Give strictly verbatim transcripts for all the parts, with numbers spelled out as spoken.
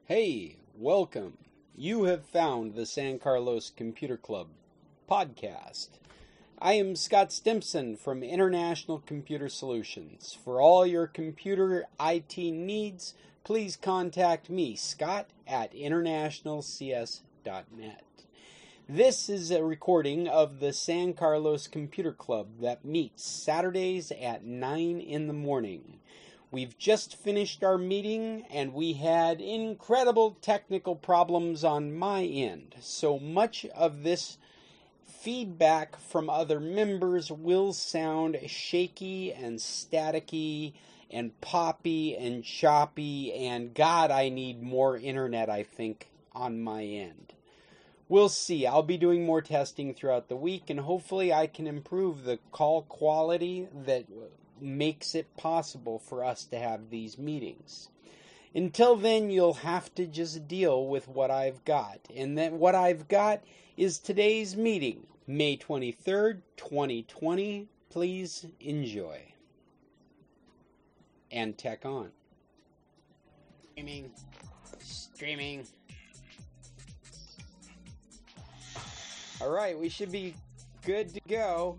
Hey, welcome. You have found the San Carlos Computer Club podcast. I am Scott Stimson from International Computer Solutions. For all your computer I T needs, please contact me, Scott, at international c s dot net. This is a recording of the San Carlos Computer Club that meets Saturdays at nine in the morning. We've just finished our meeting, and we had incredible technical problems on my end. So much of this feedback from other members will sound shaky and staticky and poppy and choppy, and God, I need more internet, I think, on my end. We'll see. I'll be doing more testing throughout the week, and hopefully I can improve the call quality that makes it possible for us to have these meetings. Until then, you'll have to just deal with what I've got. And then what I've got is today's meeting, May twenty-third, twenty twenty. Please enjoy. And tech on. Streaming. Streaming. All right, we should be good to go.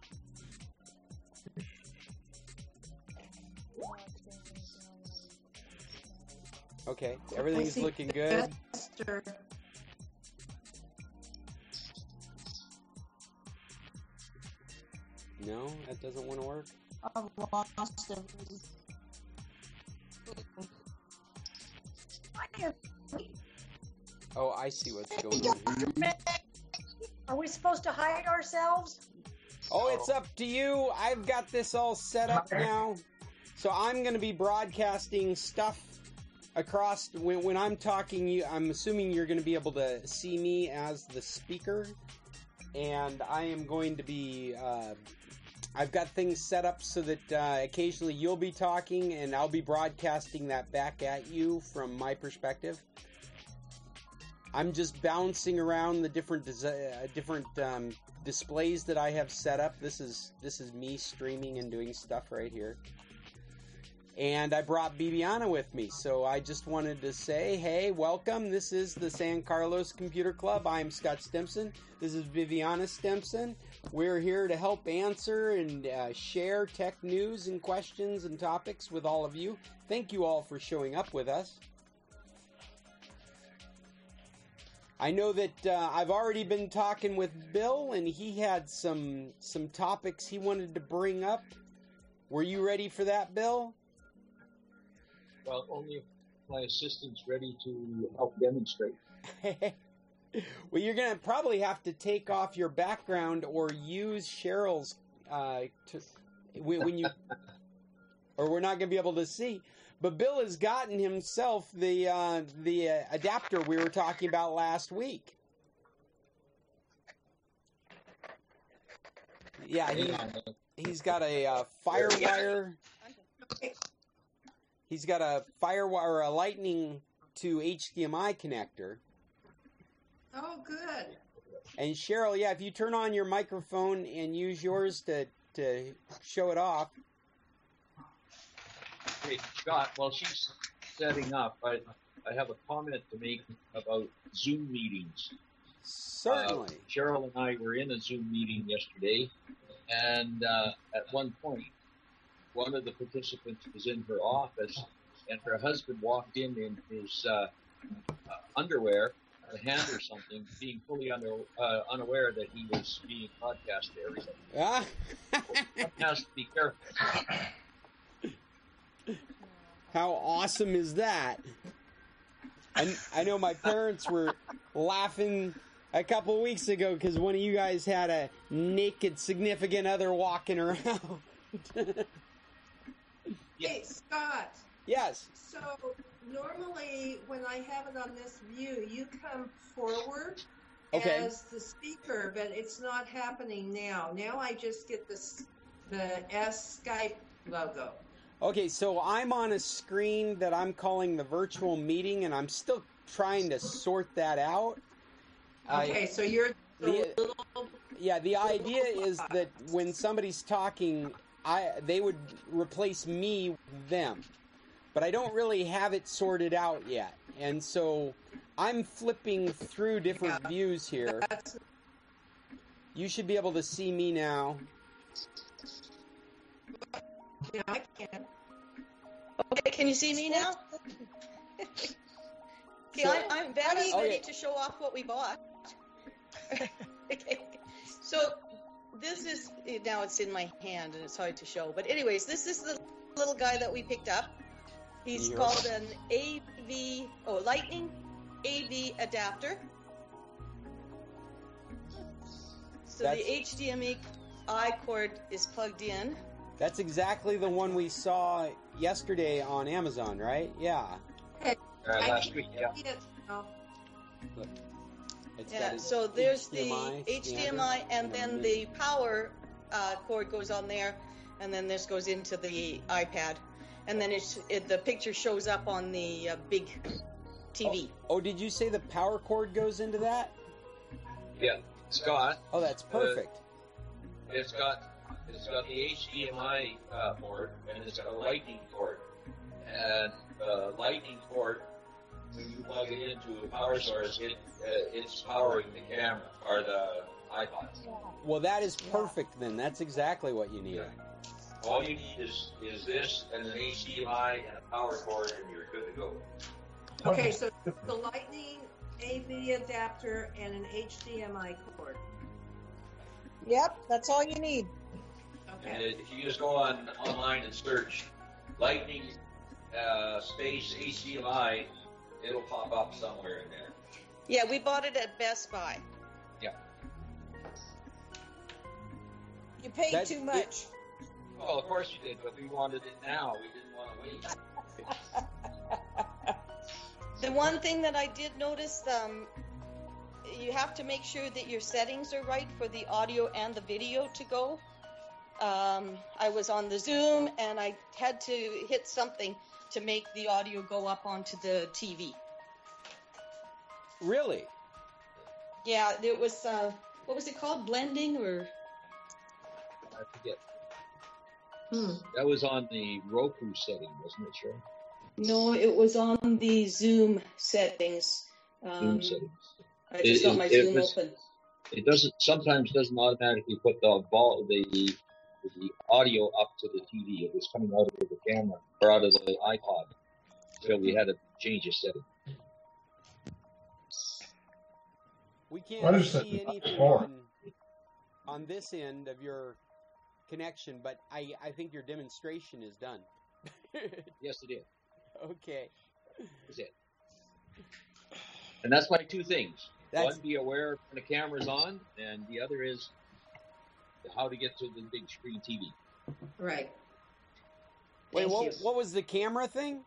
Okay, everything's looking good. No, that doesn't want to work. I've lost everything. Oh, I see what's going on. Are we supposed to hide ourselves? Oh, it's up to you. I've got this all set up now. So I'm going to be broadcasting stuff across. When, when I'm talking, you, I'm assuming you're going to be able to see me as the speaker. And I am going to be, uh, I've got things set up so that uh, occasionally you'll be talking and I'll be broadcasting that back at you from my perspective. I'm just bouncing around the different uh, different um, displays that I have set up. This is this is me streaming and doing stuff right here. And I brought Bibiana with me, so I just wanted to say, hey, welcome. This is the San Carlos Computer Club. I'm Scott Stimson. This is Bibiana Stimson. We're here to help answer and uh, share tech news and questions and topics with all of you. Thank you all for showing up with us. I know that uh, I've already been talking with Bill, and he had some some topics he wanted to bring up. Were you ready for that, Bill? Well, only if my assistant's ready to help demonstrate. Well, you're going to probably have to take off your background or use Cheryl's uh, to, when you, or we're not going to be able to see. But Bill has gotten himself the uh, the uh, adapter we were talking about last week. Yeah, he, he's got a uh, FireWire. He's got a FireWire, a Lightning to H D M I connector. Oh, good. And Cheryl, yeah, if you turn on your microphone and use yours to to show it off. Hey, Scott, while she's setting up, I, I have a comment to make about Zoom meetings. Certainly. Uh, Cheryl and I were in a Zoom meeting yesterday, and uh, at one point, one of the participants was in her office, and her husband walked in in his uh, uh, underwear, a hand or something, being fully under, uh, unaware that he was being broadcast to everybody. Ah. One has to be careful. How awesome is that? I, I know my parents were laughing a couple weeks ago because one of you guys had a naked significant other walking around. Hey, Scott. Yes. So normally when I have it on this view, you come forward okay. as the speaker, but it's not happening now. Now I just get the, the S Skype logo. Okay, so I'm on a screen that I'm calling the virtual meeting, and I'm still trying to sort that out. Okay, I, so you're the little... Yeah, the idea is that when somebody's talking, I they would replace me with them. But I don't really have it sorted out yet. And so I'm flipping through different Yeah. views here. That's, You should be able to see me now. yeah, I can. Okay, can you see me now? See, So- I, I'm Vanna's Okay. ready to show off what we bought. Okay, so this is, now it's in my hand and it's hard to show. But anyways, this is the little guy that we picked up. He's Yeah. called an A V, oh, Lightning A V adapter. So That's- the H D M I cord is plugged in. That's exactly the one we saw yesterday on Amazon, right? Yeah. Uh, I last can week, yeah. see it now. It's got Yeah, its so there's H D M I the H D M I, standard, and then the power uh, cord goes on there, and then this goes into the iPad, and then it's it, the picture shows up on the uh, big T V. Oh, did you say the power cord goes into that? Yeah, Scott, Oh, that's perfect. it's got it's got the H D M I uh, port and it's got a lightning port. And the lightning port, when you plug it into a power source, it uh, it's powering the camera or the iPod. Well, that is perfect then. That's exactly what you need. All you need is is this and an H D M I and a power cord, and you're good to go. Okay, so the Lightning A V adapter and an H D M I cord. Yep, that's all you need. And Okay. if you just go on online and search Lightning uh, space H D M I, it'll pop up somewhere in there. Yeah, we bought it at Best Buy. You paid That- too much. Well, of course you did, but we wanted it now. We didn't want to wait. The one thing that I did notice, um, you have to make sure that your settings are right for the audio and the video to go. Um, I was on the Zoom and I had to hit something to make the audio go up onto the T V. Really? Yeah, it was, uh, what was it called? Blending or? I forget. Hmm. That was on the Roku setting, wasn't it, Sharon? No, it was on the Zoom settings. Um, Zoom settings. I just It- got my it- it Zoom was- open. It doesn't sometimes doesn't automatically put the vol the the audio up to the T V. It was coming out of the camera or out of the iPod. So we had to change the setting. We can't What is see it anything for? on, on this end of your connection, but I, I think your demonstration is done. Yes, it is. Okay. That's it. And that's my two things. That's One, be aware when the camera's on, and the other is how to get to the big screen T V. Right. Wait, Thank what, you. what was the camera thing?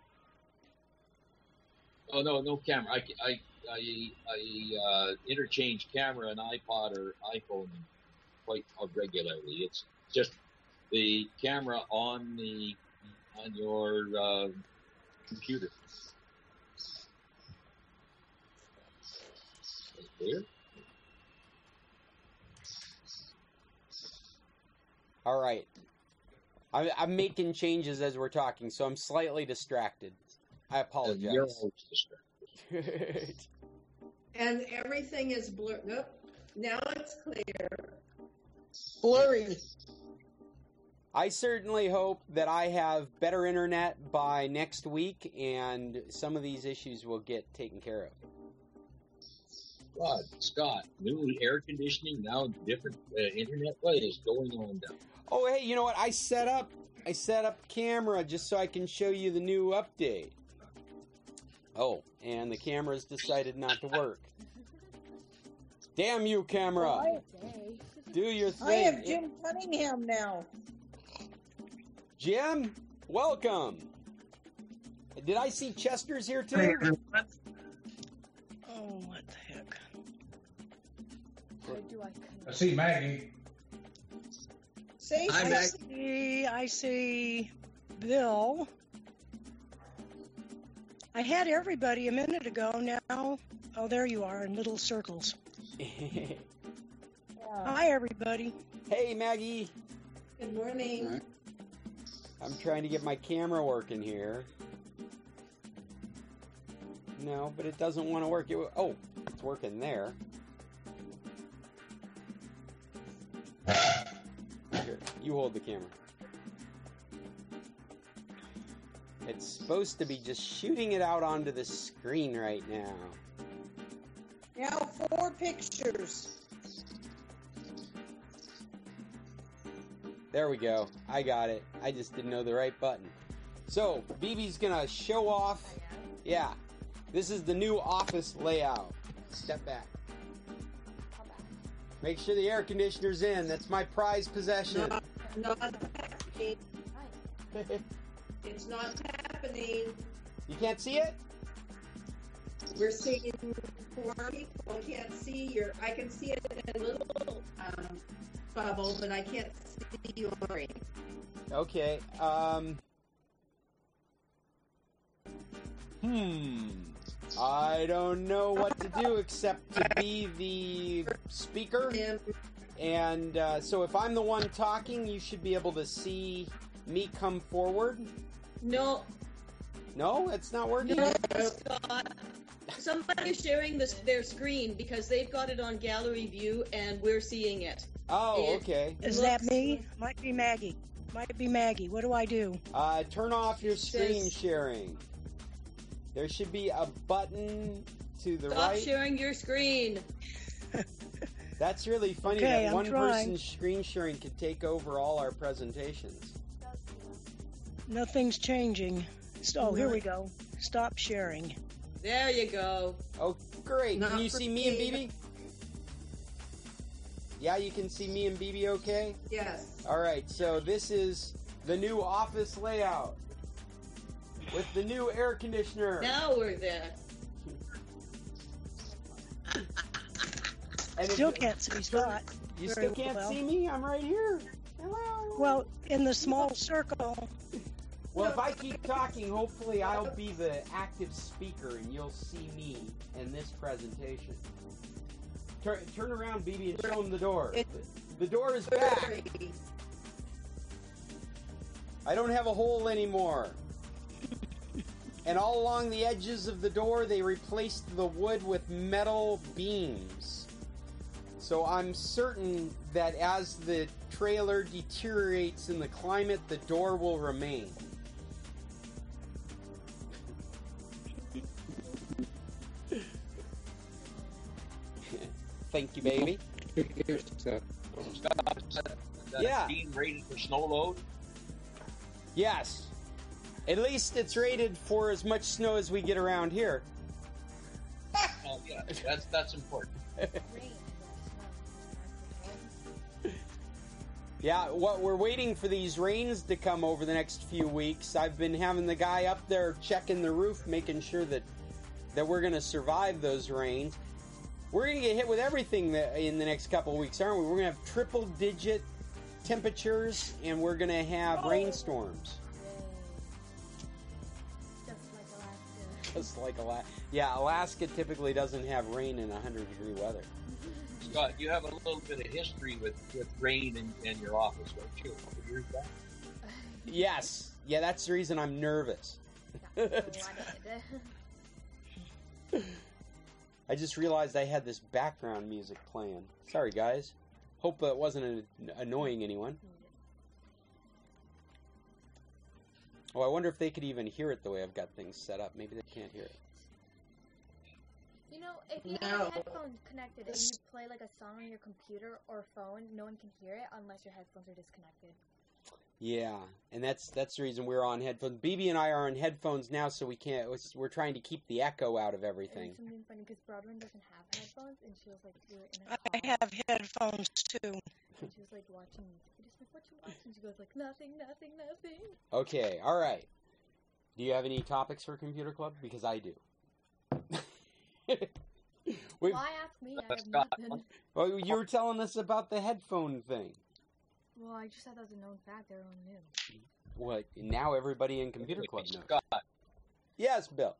Oh no, no camera. I, I, I, I uh, interchange camera and iPod or iPhone quite regularly. It's just the camera on the on your uh, computer. Clear? All right. I, I'm making changes as we're talking, so I'm slightly distracted. I And apologize. you're always distracted. And everything is blurred. Nope. Now it's clear. Blurry. I certainly hope that I have better internet by next week, and some of these issues will get taken care of. God, Scott, new air conditioning, now different uh, internet. What is going on down? Oh, hey, you know what? I set up I set up camera just so I can show you the new update. Oh, and the camera's decided not to work. Damn you, camera! Do your thing. I have Jim Cunningham now. Jim, welcome. Did I see Chester's here too? Oh, what the heck? I see Maggie. Say, I'm I back. see, I see Bill. I had everybody a minute ago now. Oh, there you are in little circles. yeah. Hi, everybody. Hey, Maggie. Good morning. I'm trying to get my camera working here. No, but it doesn't want to work. It, oh, it's working there. Here, you hold the camera. It's supposed to be just shooting it out onto the screen right now. Now four pictures. There we go. I got it. I just didn't know the right button. So, B B's gonna show off. Yeah, this is the new office layout. Step back. Make sure the air conditioner's in. That's my prized possession. Not, not happening. It's not happening. You can't see it? We're seeing four people. I can't see your. I can see it in a little um, bubble, but I can't see your ring. Okay. Um. Hmm. I don't know what to do except to be the speaker. And uh, so if I'm the one talking, you should be able to see me come forward. No, No, it's not working. no, Scott. Somebody's sharing this, their screen because they've got it on gallery view and we're seeing it. Oh, It- okay. Is Looks that me? Might be Maggie. Might be Maggie. What do I do? Uh, turn off your It screen says- sharing. There should be a button to the Stop right. sharing your screen. That's really funny Okay, that I'm one trying. person's screen sharing could take over all our presentations. Nothing's changing. Oh, here we go. Stop sharing. There you go. Oh, great. Not Can you for see me and me. B B? Yeah, you can see me and B B okay? Yes. All right, so this is the new office layout with the new air conditioner. Now we're there. And if Still you- can't see Scott. You very still can't well. see me? I'm right here. Hello. Well, in the small circle. Well, if I keep talking, hopefully I'll be the active speaker and you'll see me in this presentation. Turn, turn around, B B, and show them the door. It- The door is back. I don't have a hole anymore. And all along the edges of the door, they replaced the wood with metal beams. So I'm certain that as the trailer deteriorates in the climate, the door will remain. Thank you, baby. Scott said that Yeah. it's being rated for snow load. Yes. At least it's rated for as much snow as we get around here. Well, yeah, that's that's important. Yeah, what we're waiting for these rains to come over the next few weeks. I've been having the guy up there checking the roof, making sure that that we're going to survive those rains. We're going to get hit with everything that, in the next couple of weeks, aren't we? We're going to have triple-digit temperatures, and we're going to have rainstorms. Just like Alaska. Just like Alaska. Yeah, Alaska typically doesn't have rain in one hundred degree weather. Scott, you have a little bit of history with, with rain in, in your office, don't you? A couple years back. Yes. Yeah, that's the reason I'm nervous. Got flooded. I just realized I had this background music playing. Sorry, guys. Hope that wasn't an- annoying anyone. Oh, I wonder if they could even hear it the way I've got things set up. Maybe they can't hear it. You know, if you No. have headphones connected and you play like a song on your computer or phone, no one can hear it unless your headphones are disconnected. Yeah, and that's that's the reason we're on headphones. B B and I are on headphones now, so we can't. We're trying to keep the echo out of And everything. it's something funny because Broadwin doesn't have headphones, and she was like, we were in a I call, have headphones too. and she was like watching. We just like, what you watching? She goes like, nothing, nothing, nothing. Okay, all right. Do you have any topics for Computer Club? Because I do. We've, Why ask me? I Let's have go. nothing. well, you were telling us about the headphone thing. Well, I just thought that was a known fact. Everyone knew. What? Now everybody in Computer Club knows. Scott, Yes, Bill.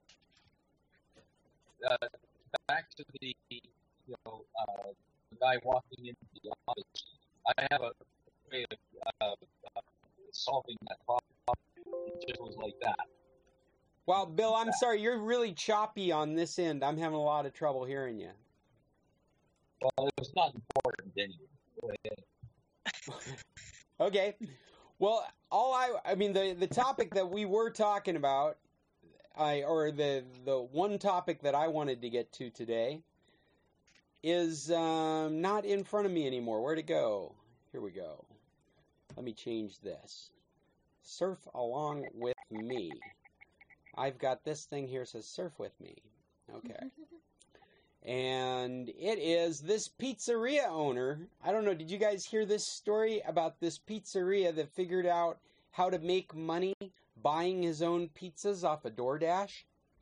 uh, back to the you know uh, the guy walking into the office. I have a way of uh, uh, solving that problem. It just was like that. Wow, Bill, I'm sorry. You're really choppy on this end. I'm having a lot of trouble hearing you. Well, it's not important anyway. Go ahead. Okay. Well, all I, I mean, the, the topic that we were talking about, I, or the, the one topic that I wanted to get to today is um, not in front of me anymore. Where'd it go? Here we go. Let me change this. Surf along with me. I've got this thing here that says surf with me. Okay. And it is this pizzeria owner. I don't know, did you guys hear this story about this pizzeria that figured out how to make money buying his own pizzas off of DoorDash?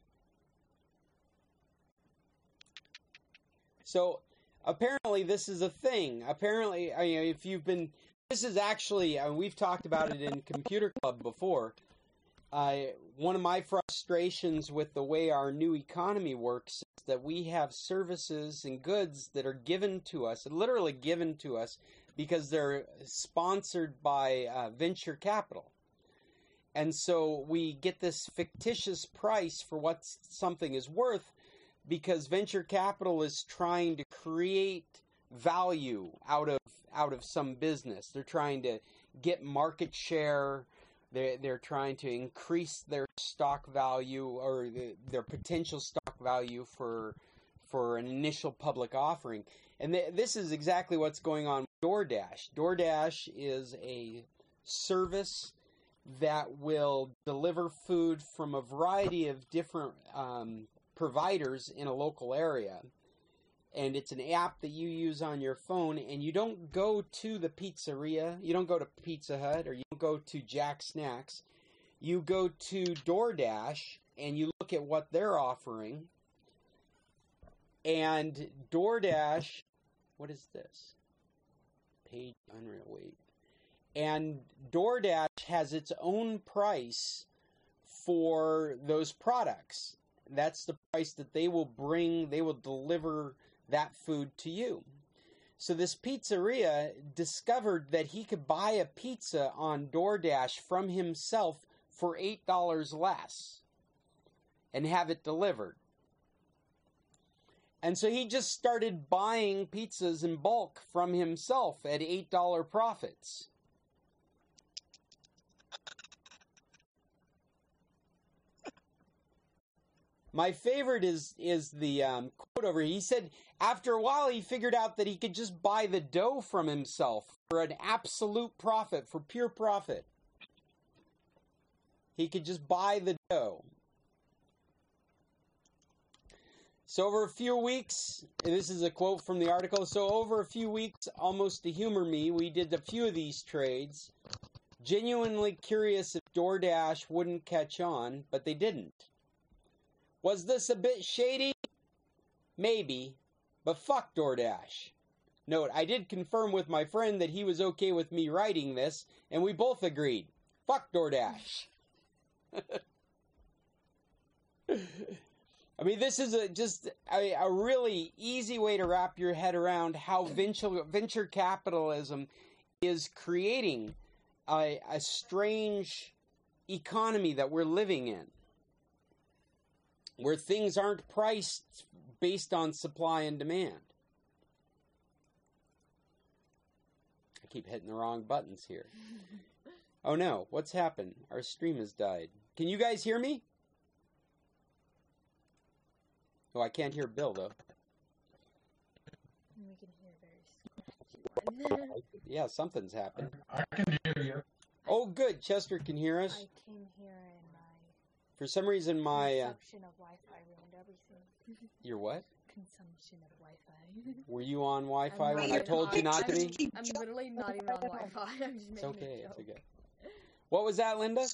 So apparently this is a thing. Apparently, I mean, if you've been, this is actually, uh, we've talked about it in Computer Club before. Uh, one of my frustrations with the way our new economy works is that we have services and goods that are given to us, literally given to us, because they're sponsored by uh, venture capital. And so we get this fictitious price for what something is worth because venture capital is trying to create value out of out of some business. They're trying to get market share. They're, they're trying to increase their stock value or the, their potential stock value for for an initial public offering. And th- this is exactly what's going on with DoorDash. DoorDash is a service that will deliver food from a variety of different um, providers in a local area. And it's an app that you use on your phone, and you don't go to the pizzeria, you don't go to Pizza Hut, or you don't go to Jack Snacks. You go to DoorDash, and you look at what they're offering. And DoorDash, what is this? Page Unreal, wait. And DoorDash has its own price for those products. That's the price that they will bring, they will deliver that food to you. So this pizzeria discovered that he could buy a pizza on DoorDash from himself for eight dollars less and have it delivered. And so he just started buying pizzas in bulk from himself at eight dollars profits. My favorite is is the um, quote over here. He said, after a while, he figured out that he could just buy the dough from himself for an absolute profit, for pure profit. He could just buy the dough. So over a few weeks, and this is a quote from the article, so over a few weeks, almost to humor me, we did a few of these trades, genuinely curious if DoorDash wouldn't catch on, but they didn't. Was this a bit shady? Maybe, but fuck DoorDash. Note, I did confirm with my friend that he was okay with me writing this, and we both agreed. Fuck DoorDash. I mean, this is a, just a, a really easy way to wrap your head around how venture, venture capitalism is creating a, a strange economy that we're living in, where things aren't priced based on supply and demand. I keep hitting the wrong buttons here. Oh no, what's happened? Our stream has died. Can you guys hear me? Oh, I can't hear Bill, though. We can hear very scratchy. Yeah, something's happened. I can hear you. Oh, good. Chester can hear us. I came here and my For some reason, my... Uh, consumption of Wi-Fi ruined everything. your what? Consumption of Wi-Fi. Were you on Wi-Fi I'm when not I told you not to be? I'm literally not even on Wi-Fi. I'm just It's making okay, a it's joke. okay. What was that, Linda?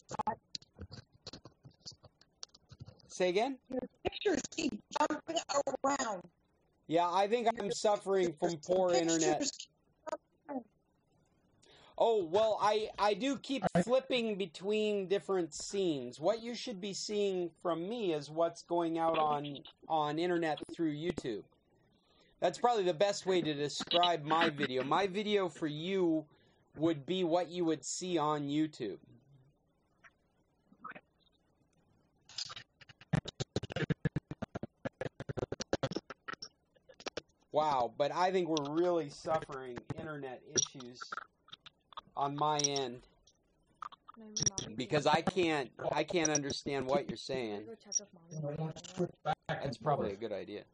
Say again? Your pictures keep jumping around. Yeah, I think I'm suffering from poor internet. Pictures keep jumping. Oh, well, I, I do keep flipping between different scenes. What you should be seeing from me is what's going out on, on internet through YouTube. That's probably the best way to describe my video. My video for you would be what you would see on YouTube. Wow, but I think we're really suffering internet issues on my end Maybe mommy. because I can't I can't understand what you're Should I saying. go check if You know, mommy. don't switch back and That's probably a forth. good idea.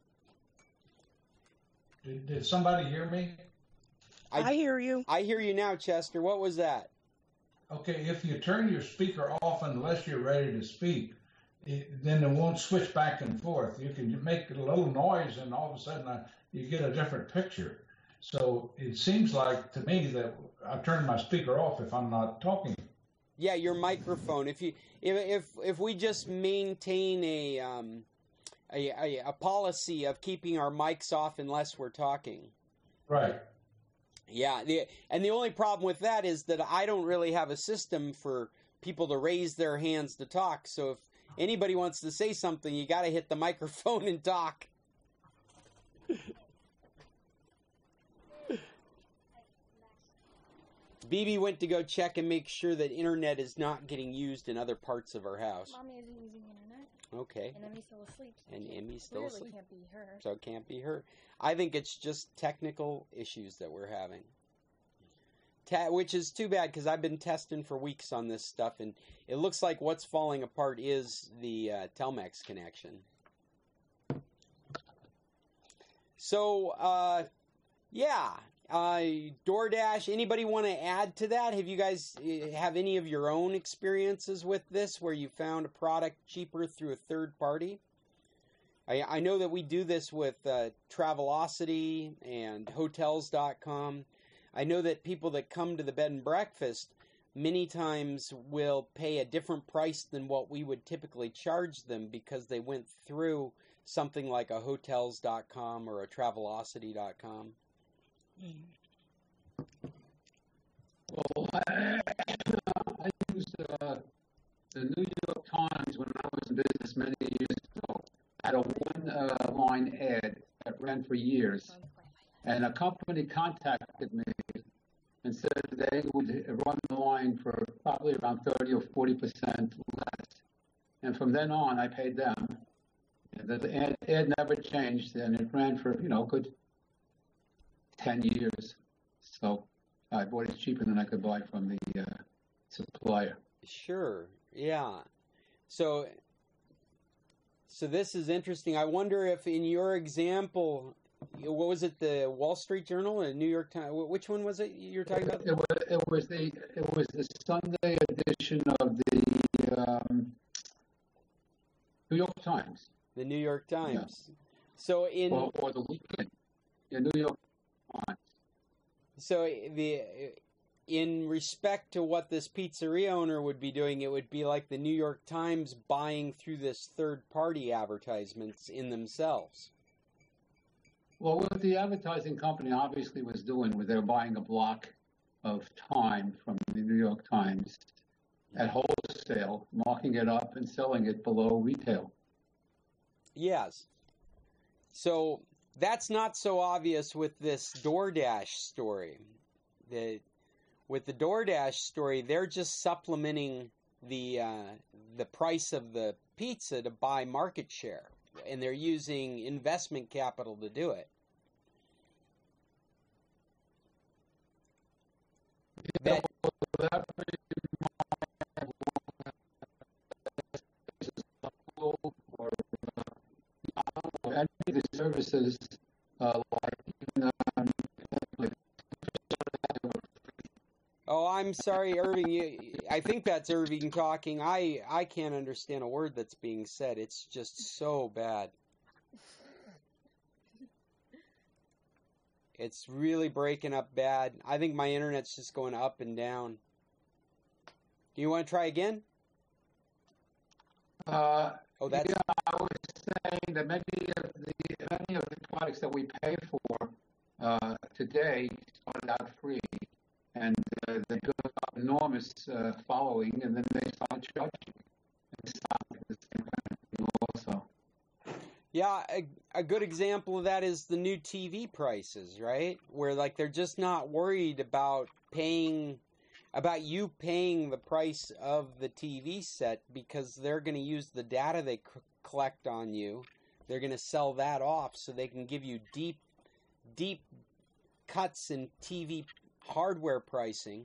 Did, did somebody hear me? I, I hear you. I hear you now, Chester. What was that? Okay, if you turn your speaker off unless you're ready to speak, it, then it won't switch back and forth. You can make a little noise, and all of a sudden uh, you get a different picture. So it seems like to me that I turn my speaker off if I'm not talking. Yeah, your microphone. If you if if, if we just maintain a um a, a a policy of keeping our mics off unless we're talking. Right. Yeah, the and the only problem with that is that I don't really have a system for people to raise their hands to talk. So if anybody wants to say something, you got to hit the microphone and talk. B B went to go check and make sure that internet is not getting used in other parts of our house. Mommy isn't using internet, Okay. and Emmy's still asleep. So And it Emmy's still clearly asleep. can't be her. So it can't be her. I think it's just technical issues that we're having. Ta- which is too bad because I've been testing for weeks on this stuff, and it looks like what's falling apart is the uh, Telmex connection. So, uh, yeah, uh, DoorDash. Anybody want to add to that? Have you guys uh, have any of your own experiences with this, where you found a product cheaper through a third party? I, I know that we do this with uh, Travelocity and Hotels dot com. I know that people that come to the bed and breakfast many times will pay a different price than what we would typically charge them because they went through something like a Hotels dot com or a Travelocity dot com. Well, I, I used uh, the New York Times when I was in business many years ago. I had a one-line ad that ran for years, and a company contacted me and said they would run the line for probably around thirty or forty percent less. And from then on, I paid them. And the ad, ad never changed, and it ran for, you know, a good ten years. So I bought it cheaper than I could buy from the uh, supplier. Sure, yeah. So, so this is interesting. I wonder if in your example, what was it, the Wall Street Journal or New York Times? Which one was it you're talking about? It was, it was the it was the Sunday edition of the um, New York Times. The New York Times. Yeah. So in or, or the weekend, the New York Times. So the in respect to what this pizzeria owner would be doing, it would be like the New York Times buying through this third-party advertisements in themselves. Well, what the advertising company obviously was doing was they were buying a block of time from the New York Times at wholesale, marking it up and selling it below retail. Yes. So that's not so obvious with this DoorDash story. The, with the DoorDash story, they're just supplementing the uh, the price of the pizza to buy market share, and they're using investment capital to do it. That, that or uh, any of the services uh, like even, um, Oh, I'm sorry, Irving. You, I think that's Irving talking. I, I can't understand a word that's being said. It's just so bad. It's really breaking up bad. I think my internet's just going up and down. Do you want to try again? Uh, oh, that's... Yeah, I was saying that many of the many of the products that we pay for uh, today started out free, and uh, they built up enormous uh, following, and then they started charging. And stock is the same kind of thing also. Yeah, a, a good example of that is the new T V prices, right? Where like they're just not worried about paying, about you paying the price of the T V set because they're going to use the data they c- collect on you. They're going to sell that off so they can give you deep, deep cuts in T V hardware pricing,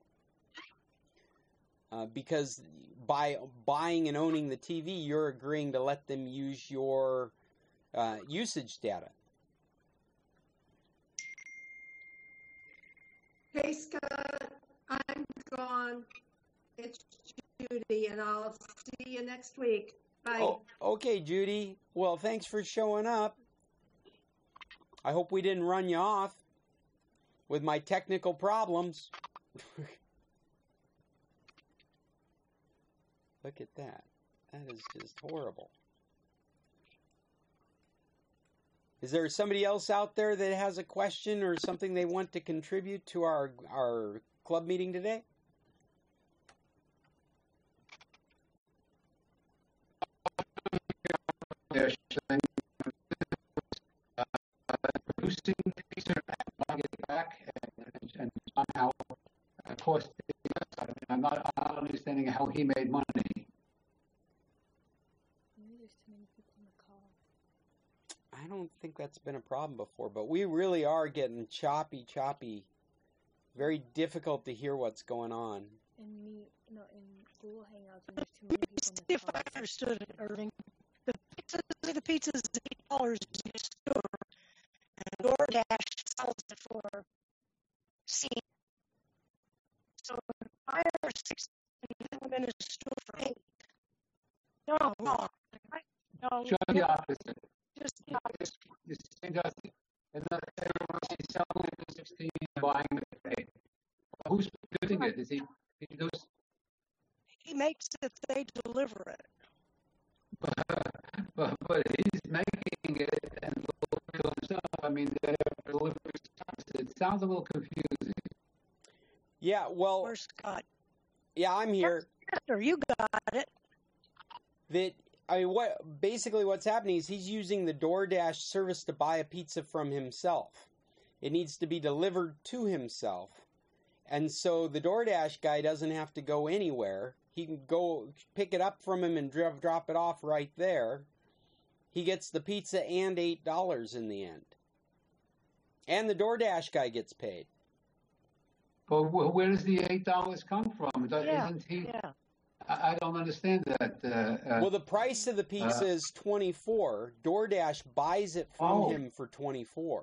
uh, because by buying and owning the T V, you're agreeing to let them use your uh, usage data. Hey, Scott, I'm gone. It's Judy, and I'll see you next week. Bye. Oh, okay, Judy. Well, thanks for showing up. I hope we didn't run you off with my technical problems. Look at that. That is just horrible. Is there somebody else out there that has a question or something they want to contribute to our our club meeting today? They're saying, uh, producing pizza and buying it back, and, and somehow, of course, I mean, I'm not understanding how he made money. I don't think that's been a problem before, but we really are getting choppy, choppy. Very difficult to hear what's going on. In me, no, in Google Hangouts, there's too many people in the If I understood it, Irving, the pizzas, the pizzas is eight dollars in the store, and DoorDash sells it for C. So five or six, and I'm in a store for eight. No, no, I, no. Just the opposite. Just the opposite. The same does it. Another she's selling it for sixteen and buying it for eight. Who's producing it? Is he? He does. He makes it, they deliver it. But, but, but he's making it and delivering it himself. I mean, they're delivering it. It sounds a little confusing. Yeah, well, Where's Scott? yeah, I'm here. Or you got it. That I mean, what basically what's happening is he's using the DoorDash service to buy a pizza from himself. It needs to be delivered to himself, and so the DoorDash guy doesn't have to go anywhere. He can go pick it up from him and drop drop it off right there. He gets the pizza and eight dollars in the end, and the DoorDash guy gets paid. But where does the eight dollars come from? Yeah, Isn't he? yeah. I, I don't understand that. Uh, uh, Well, the price of the pizza uh, is twenty-four. DoorDash buys it from Oh. him for twenty-four.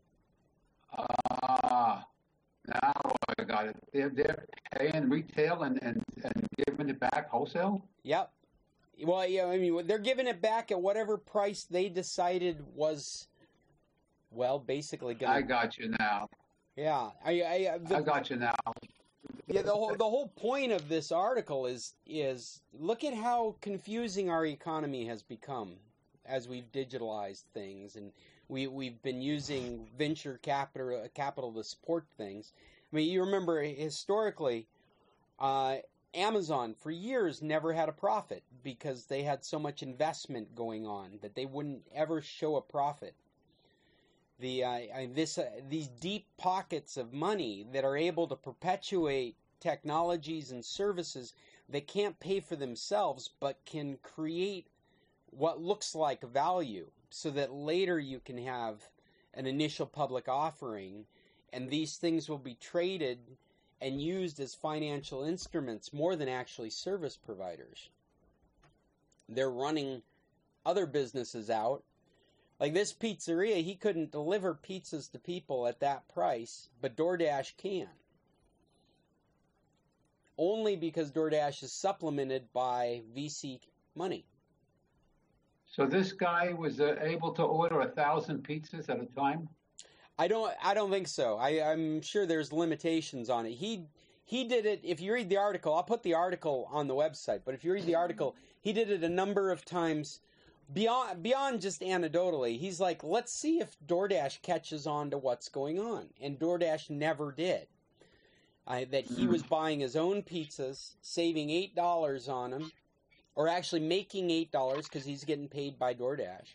Ah, now I got it. They're, they're paying retail and, and, and giving it back wholesale? Yep. Well, yeah, I mean, they're giving it back at whatever price they decided was, well, basically going to... I got you now. Yeah. I, I, the, I got you now. Yeah, the whole, the whole point of this article is is look at how confusing our economy has become as we've digitalized things, and we we've been using venture capital capital to support things. I mean, you remember historically, uh, Amazon for years never had a profit because they had so much investment going on that they wouldn't ever show a profit. The uh, this uh, these deep pockets of money that are able to perpetuate technologies and services that can't pay for themselves but can create what looks like value so that later you can have an initial public offering, and these things will be traded and used as financial instruments more than actually service providers. They're running other businesses out. Like this pizzeria, he couldn't deliver pizzas to people at that price, but DoorDash can. Only because DoorDash is supplemented by V C money. So this guy was uh, able to order a thousand pizzas at a time? I don't. I don't think so. I, I'm sure there's limitations on it. He he did it. If you read the article, I'll put the article on the website. But if you read the article, he did it a number of times. Beyond beyond just anecdotally, he's like, let's see if DoorDash catches on to what's going on. And DoorDash never did. Uh, that he was buying his own pizzas, saving eight dollars on them, or actually making eight dollars because he's getting paid by DoorDash.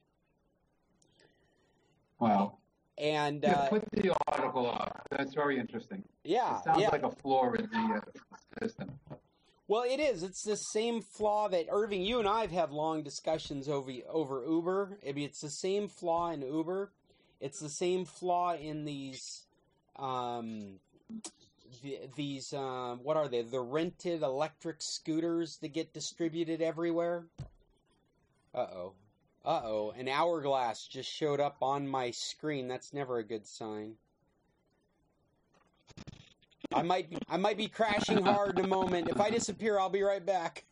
Wow. And yeah, uh, put the article up. That's very interesting. Yeah. It sounds yeah. like a flaw in the uh, system. Well, it is. It's the same flaw that, Irving, you and I have had long discussions over over Uber. I mean, it's the same flaw in Uber. It's the same flaw in these, um, the, these, uh, what are they? The rented electric scooters that get distributed everywhere. Uh-oh. Uh-oh. An hourglass just showed up on my screen. That's never a good sign. I might be, I might be crashing hard in a moment. If I disappear, I'll be right back.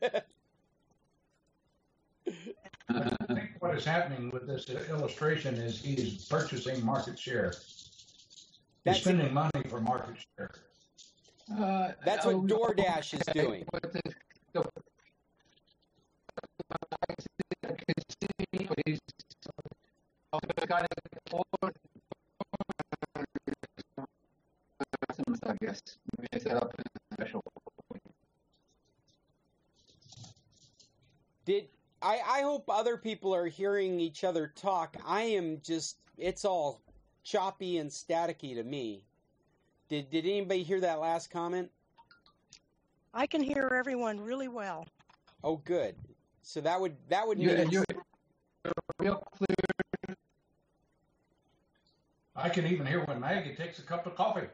I think what is happening with this illustration is he's purchasing market share. He's That's spending money for market share. Uh, That's what oh, DoorDash is okay, doing. but the- the- I can see what he's got it forward. I guess maybe set up a special. Did I, I hope other people are hearing each other talk. I am just, it's all choppy and staticky to me. Did did anybody hear that last comment? I can hear everyone really well. Oh, good. So that would that would mean You, it's- you're real clear. I can even hear when Maggie takes a cup of coffee.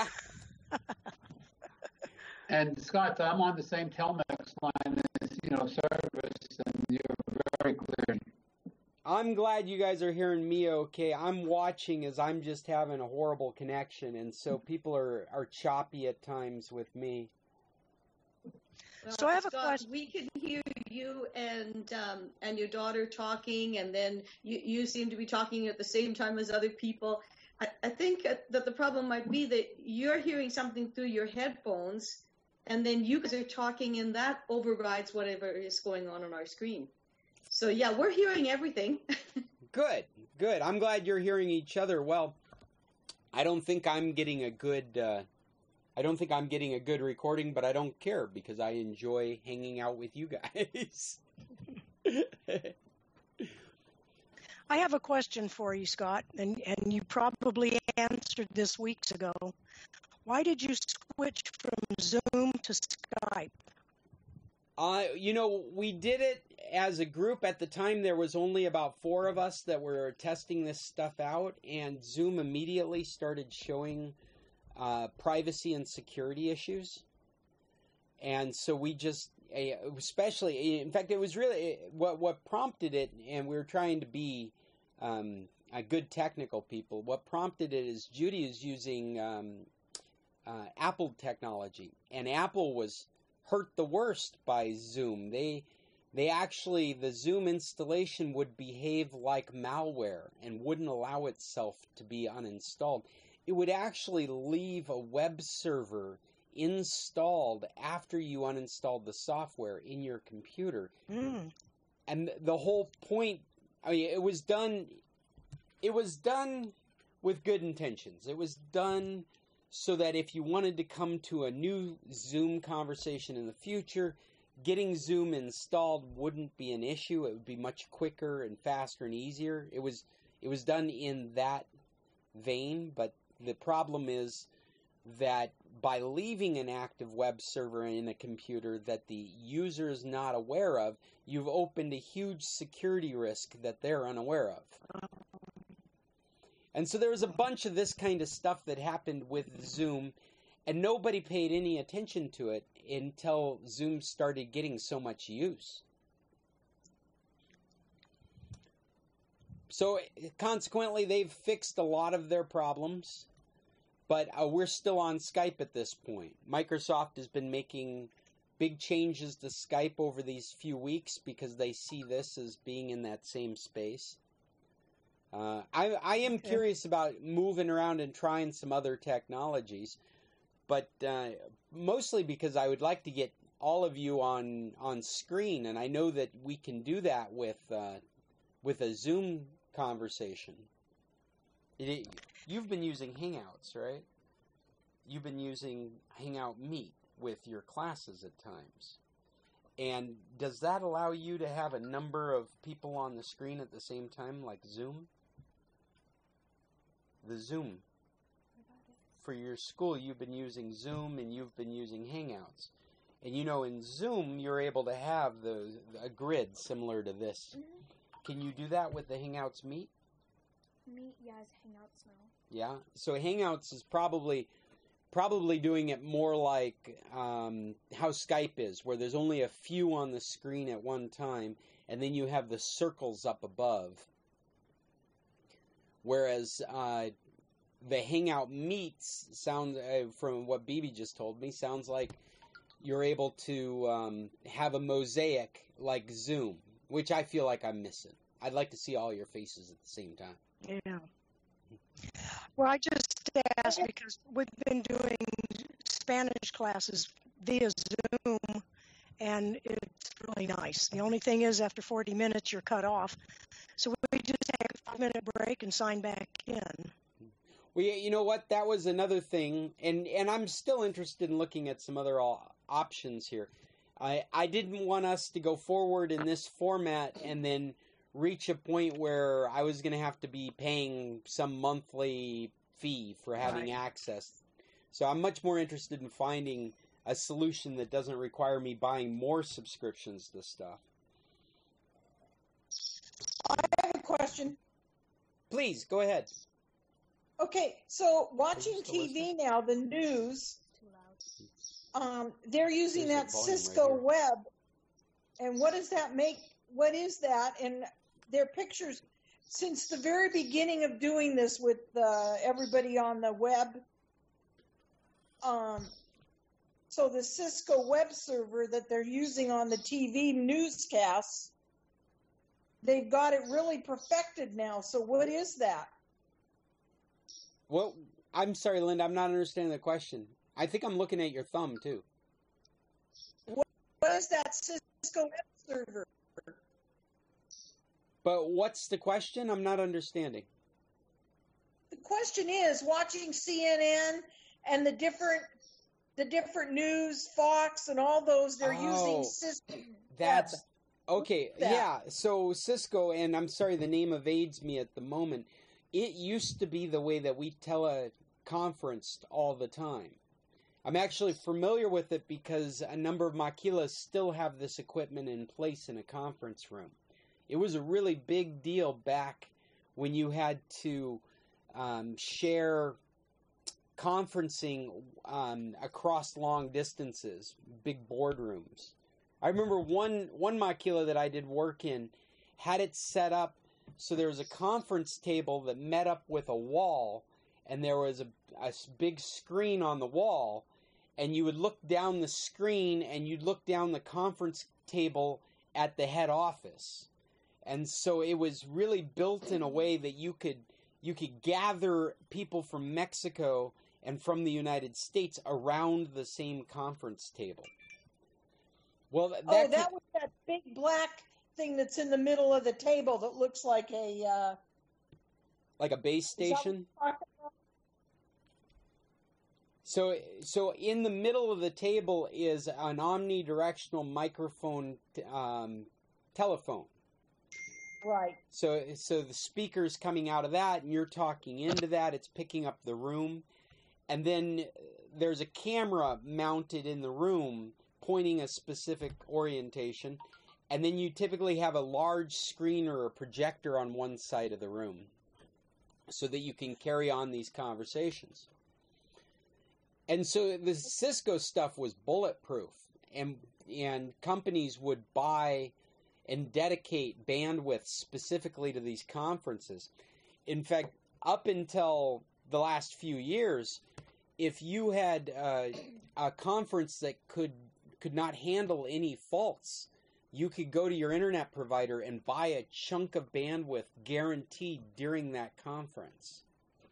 And Scott, I'm on the same Telmex line as, you know, service, and you're very clear. I'm glad you guys are hearing me okay. I'm watching as I'm just having a horrible connection, and so people are, are choppy at times with me. Well, So I have a Scott, question. We can hear you and um, and your daughter talking, and then you, you seem to be talking at the same time as other people. I, I think that the problem might be that you're hearing something through your headphones, and then you guys are talking, and that overrides whatever is going on on our screen. So yeah, we're hearing everything. Good, good. I'm glad you're hearing each other. Well, I don't think I'm getting a good. Uh, I don't think I'm getting a good recording, but I don't care because I enjoy hanging out with you guys. I have a question for you, Scott, and, and you probably answered this weeks ago. Why did you switch from Zoom to Skype? Uh, you know, we did it as a group. At the time, there was only about four of us that were testing this stuff out, and Zoom immediately started showing uh, privacy and security issues. And so we just, especially, in fact, it was really what what prompted it, and we were trying to be um, a good technical people. What prompted it is Judy is using um, uh, Apple technology, and Apple was hurt the worst by Zoom. They they actually, the Zoom installation would behave like malware and wouldn't allow itself to be uninstalled. It would actually leave a web server installed after you uninstalled the software in your computer. Mm. And the whole point, I mean, it was done, it was done with good intentions. It was done so that if you wanted to come to a new Zoom conversation in the future, getting Zoom installed wouldn't be an issue. It would be much quicker and faster and easier. It was it was done in that vein, but the problem is that by leaving an active web server in a computer that the user is not aware of, you've opened a huge security risk that they're unaware of. And so there was a bunch of this kind of stuff that happened with Zoom, and nobody paid any attention to it until Zoom started getting so much use. So consequently, they've fixed a lot of their problems, but uh, we're still on Skype at this point. Microsoft has been making big changes to Skype over these few weeks because they see this as being in that same space. Uh, I, I am Okay. curious about moving around and trying some other technologies, but uh, mostly because I would like to get all of you on on screen, and I know that we can do that with uh, with a Zoom conversation. It, you've been using Hangouts, right? You've been using Hangout Meet with your classes at times. And does that allow you to have a number of people on the screen at the same time, like Zoom? The Zoom. For your school, you've been using Zoom and you've been using Hangouts. And you know, in Zoom, you're able to have the a grid similar to this. Can you do that with the Hangouts Meet? Meet, yes, Hangouts now. Yeah. So Hangouts is probably probably doing it more like um, how Skype is, where there's only a few on the screen at one time, and then you have the circles up above. Whereas uh, the Hangout Meets sound uh, from what Bibi just told me sounds like you're able to um, have a mosaic like Zoom, which I feel like I'm missing. I'd like to see all your faces at the same time. Yeah. Well, I just asked because we've been doing Spanish classes via Zoom, and it's really nice. The only thing is, after forty minutes, you're cut off. So we just take a five-minute break and sign back in. Well, yeah, you know what? That was another thing, and, and I'm still interested in looking at some other all, options here. I I didn't want us to go forward in this format and then reach a point where I was going to have to be paying some monthly fee for having Right. access. So I'm much more interested in finding a solution that doesn't require me buying more subscriptions to stuff. I have a question. Please, go ahead. Okay, so watching still T V now, the news, Too loud. um, they're using There's that the volume right Cisco here. web. And what does that make? What is that? And their pictures, since the very beginning of doing this with uh, everybody on the web, um, so the Cisco web server that they're using on the T V newscasts, they've got it really perfected now. So what is that? Well, I'm sorry, Linda, I'm not understanding the question. I think I'm looking at your thumb, too. What is that Cisco web server? But what's the question? I'm not understanding. The question is, watching C N N and the different the different news, Fox and all those, they're Oh, using Cisco That's web. okay. that? Yeah. So Cisco, and I'm sorry, the name evades me at the moment. It used to be the way that we teleconferenced all the time. I'm actually familiar with it because a number of maquilas still have this equipment in place in a conference room. It was a really big deal back when you had to um, share conferencing um, across long distances, big boardrooms. I remember one one maquila that I did work in had it set up so there was a conference table that met up with a wall, and there was a, a s- big screen on the wall, and you would look down the screen and you'd look down the conference table at the head office. And so it was really built in a way that you could you could gather people from Mexico and from the United States around the same conference table. Well, th- Oh, that, that ca- was that big black thing that's in the middle of the table that looks like a. Uh, like a base is that what you're station. talking about? So, so in the middle of the table is an omnidirectional microphone t- um, telephone. Right. So, so the speaker's coming out of that, and you're talking into that. It's picking up the room, and then there's a camera mounted in the room pointing a specific orientation, and then you typically have a large screen or a projector on one side of the room, so that you can carry on these conversations. And so the Cisco stuff was bulletproof, and and companies would buy and dedicate bandwidth specifically to these conferences. In fact, up until the last few years, if you had uh, a conference that could could not handle any faults, you could go to your internet provider and buy a chunk of bandwidth guaranteed during that conference.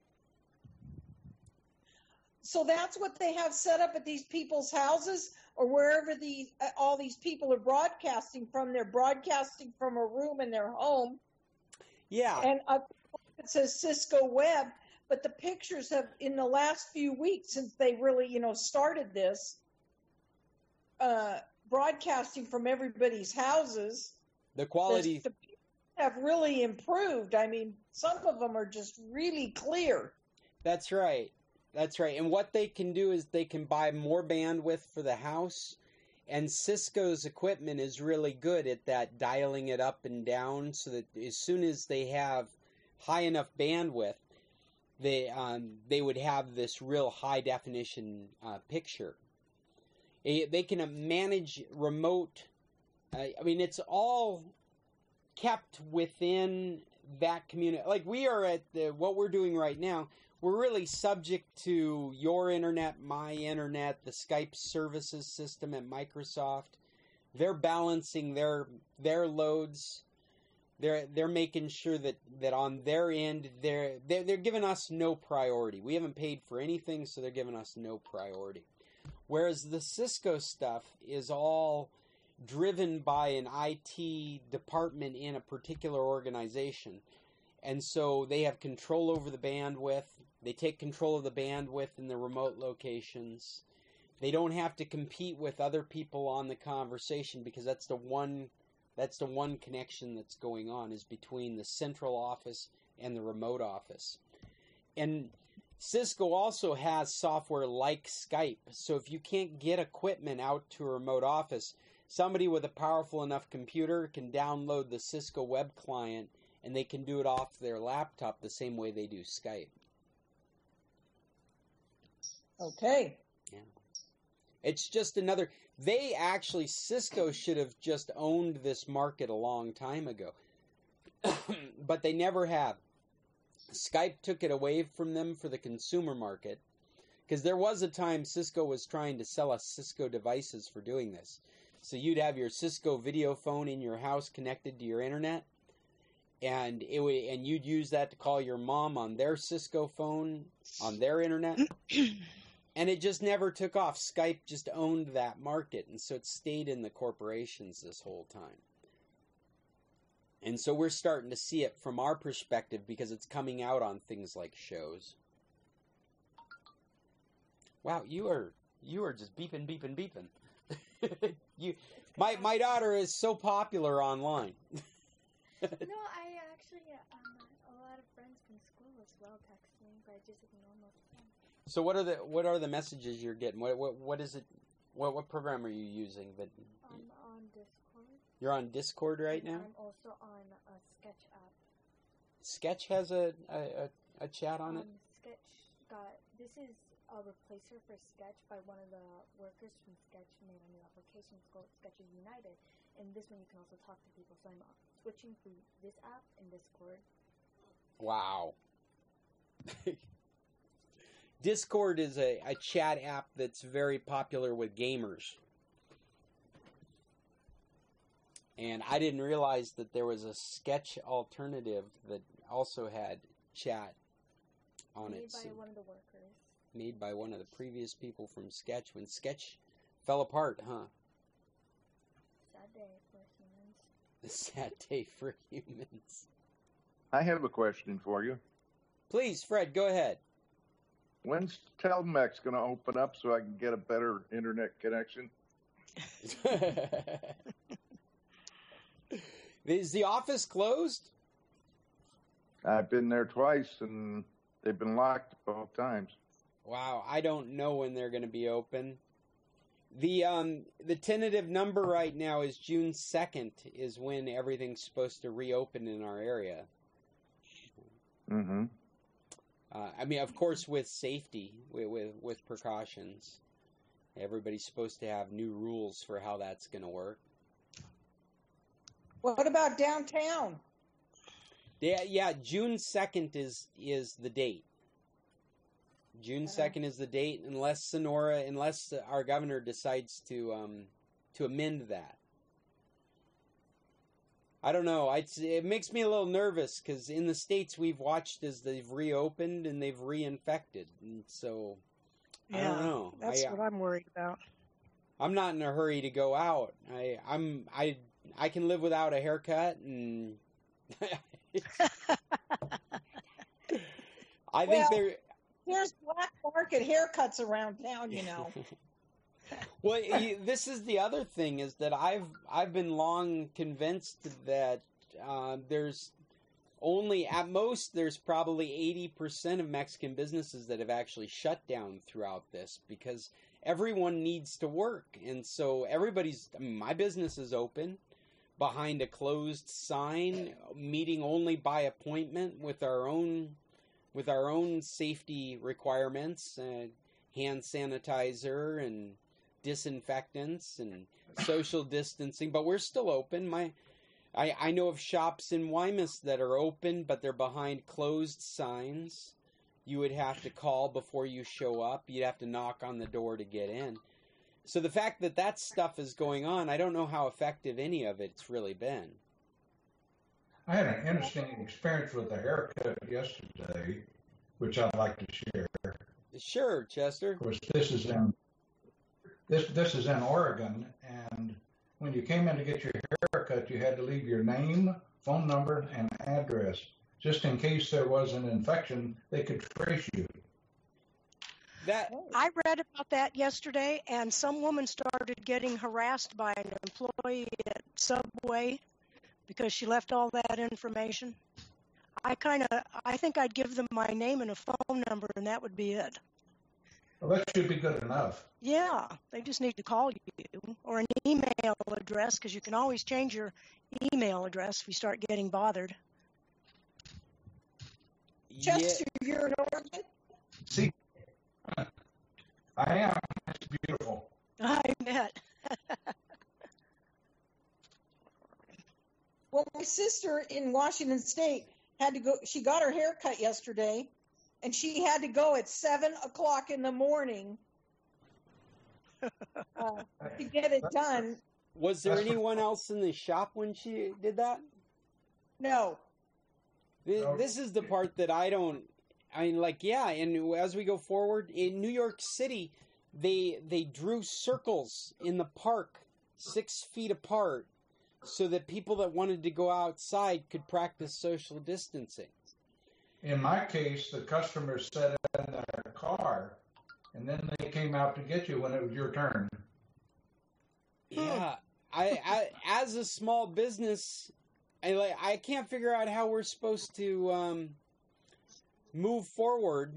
So that's what they have set up at these people's houses, or wherever the uh, all these people are broadcasting from. They're broadcasting from a room in their home, Yeah. and uh, it says Cisco Web. But the pictures have, in the last few weeks, since they really, you know, started this, uh, broadcasting from everybody's houses, The the, quality, the pictures have really improved. I mean, some of them are just really clear. that's right. That's right. And what they can do is they can buy more bandwidth for the house. And Cisco's equipment is really good at that, dialing it up and down, so that as soon as they have high enough bandwidth, they um, they would have this real high definition uh, picture. It, they can manage remote. Uh, I mean, it's all kept within that community. Like we are at the, what we're doing right now. We're really subject to your internet, my internet, the Skype services system at Microsoft. They're balancing their their loads. They're they're making sure that, that on their end they're, they're they're giving us no priority. We haven't paid for anything, so they're giving us no priority. Whereas the Cisco stuff is all driven by an I T department in a particular organization. And so they have control over the bandwidth. They take control of the bandwidth in the remote locations. They don't have to compete with other people on the conversation because that's the one that's the one connection that's going on is between the central office and the remote office. And Cisco also has software like Skype. So if you can't get equipment out to a remote office, somebody with a powerful enough computer can download the Cisco web client and they can do it off their laptop the same way they do Skype. Okay. Yeah. It's just another... They actually, Cisco should have just owned this market a long time ago. But they never have. Skype took it away from them for the consumer market. Because there was a time Cisco was trying to sell us Cisco devices for doing this. So you'd have your Cisco video phone in your house connected to your internet. And it would, and you'd use that to call your mom on their Cisco phone on their internet. And it just never took off. Skype just owned that market, and so it stayed in the corporations this whole time. And so we're starting to see it from our perspective because it's coming out on things like shows. Wow, you are you are just beeping, beeping, beeping. you, my my daughter is so popular online. No, I actually um, a lot of friends from school as well text me, but I just ignore most of them. So what are the what are the messages you're getting? What what what is it? What what program are you using? That I'm on Discord. You're on Discord right and now? I'm also on a Sketch app. Sketch has a a, a chat on um, it. Sketch got this is a replacer for Sketch by one of the workers from Sketch made a new application. It's called Sketch United, and this one you can also talk to people. So I'm switching to this app and Discord. Wow. Discord is a, a chat app that's very popular with gamers. And I didn't realize that there was a Sketch alternative that also had chat on made it. Made by so one of the workers. Made by one of the previous people from Sketch when Sketch fell apart, huh? Sad day for humans. A sad day for humans. I have a question for you. Please, Fred, go ahead. When's Telmex going to open up so I can get a better internet connection? Is the office closed? I've been there twice, and they've been locked both times. Wow, I don't know when they're going to be open. The um the tentative number right now is June second is when everything's supposed to reopen in our area. Mm-hmm. Uh, I mean, of course, with safety, with, with with precautions. Everybody's supposed to have new rules for how that's going to work. What about downtown? Yeah, yeah. June second is is the date. June second is the date, unless Sonora, unless our governor decides to um to amend that. I don't know. It's, it makes me a little nervous because in the States we've watched as they've reopened and they've reinfected, and so Yeah, I don't know. that's I, what I'm worried about. I'm not in a hurry to go out. I I'm I I can live without a haircut, and I think Well, there. There's black market haircuts around town, you know. Well, you, this is the other thing is that I've I've been long convinced that uh, there's only at most there's probably eighty percent of Mexican businesses that have actually shut down throughout this because everyone needs to work, and so everybody's. I mean, my business is open, behind a closed sign, meeting only by appointment with our own with our own safety requirements, uh, hand sanitizer and disinfectants and social distancing, but we're still open. My I, I know of shops in Wymus that are open, but they're behind closed signs. You would have to call before you show up. You'd have to knock on the door to get in. So the fact that that stuff is going on, I don't know how effective any of it's really been. I had an interesting experience with a haircut yesterday, which I'd like to share. Sure, Chester. Of course, this is in this this is in Oregon, and when you came in to get your haircut, you had to leave your name, phone number, and address, just in case there was an infection. They could trace you. That I read about that yesterday, and some woman started getting harassed by an employee at Subway because she left all that information. I kind of, I think I'd give them my name and a phone number, and that would be it. Well, that should be good enough. Yeah, they just need to call you, or an email address, because you can always change your email address if you start getting bothered. Chester, you're in Oregon? See, I am. It's beautiful. I bet. Well, my sister in Washington State had to go, she got her hair cut yesterday, and she had to go at seven o'clock in the morning uh, to get it done. Was there anyone else in the shop when she did that? No. This is the part that I don't, I mean, like, yeah, and as we go forward, in New York City, they they drew circles in the park six feet apart so that people that wanted to go outside could practice social distancing. In my case, the customer sat in their car, and then they came out to get you when it was your turn. Yeah, I, I as a small business, I like I can't figure out how we're supposed to um, move forward.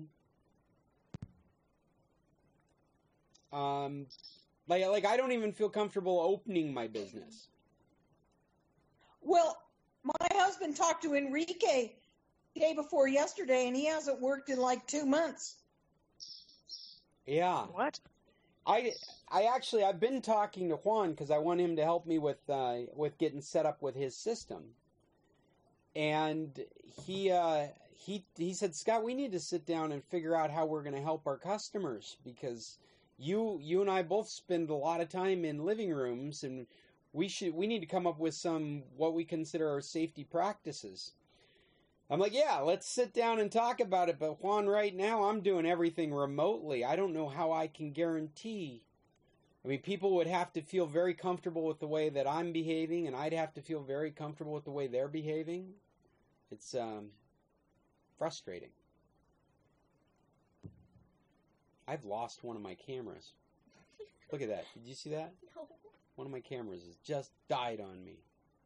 Um, like like I don't even feel comfortable opening my business. Well, my husband talked to Enrique day before yesterday, and he hasn't worked in like two months. Yeah. What? I I actually I've been talking to Juan because I want him to help me with uh, with getting set up with his system, and he uh, he he said, Scott, we need to sit down and figure out how we're going to help our customers, because you you and I both spend a lot of time in living rooms, and we should we need to come up with some what we consider our safety practices. I'm like, yeah, let's sit down and talk about it. But Juan, right now, I'm doing everything remotely. I don't know how I can guarantee. I mean, people would have to feel very comfortable with the way that I'm behaving, and I'd have to feel very comfortable with the way they're behaving. It's um, frustrating. I've lost one of my cameras. Look at that. Did you see that? No. One of my cameras has just died on me.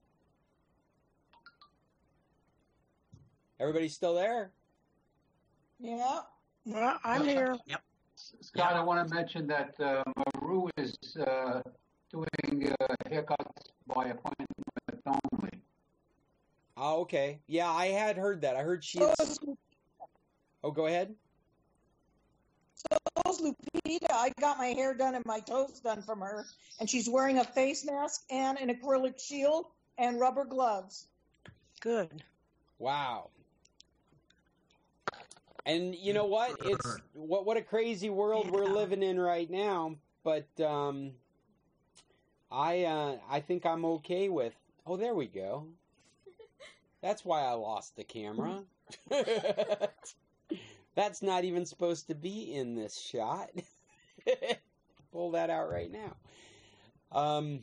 Everybody still there? Yeah. Well, I'm here. Yep. Scott, I want to mention that uh, Maru is uh, doing uh, haircuts by appointment only. Oh, okay. Yeah, I had heard that. I heard she had... Oh, go ahead. So is Lupita. I got my hair done and my toes done from her, and she's wearing a face mask and an acrylic shield and rubber gloves. Good. Wow. And you know what? It's what what a crazy world we're living in right now. But um, I uh, I think I'm okay with. Oh, there we go. That's why I lost the camera. That's not even supposed to be in this shot. Pull that out right now. Um,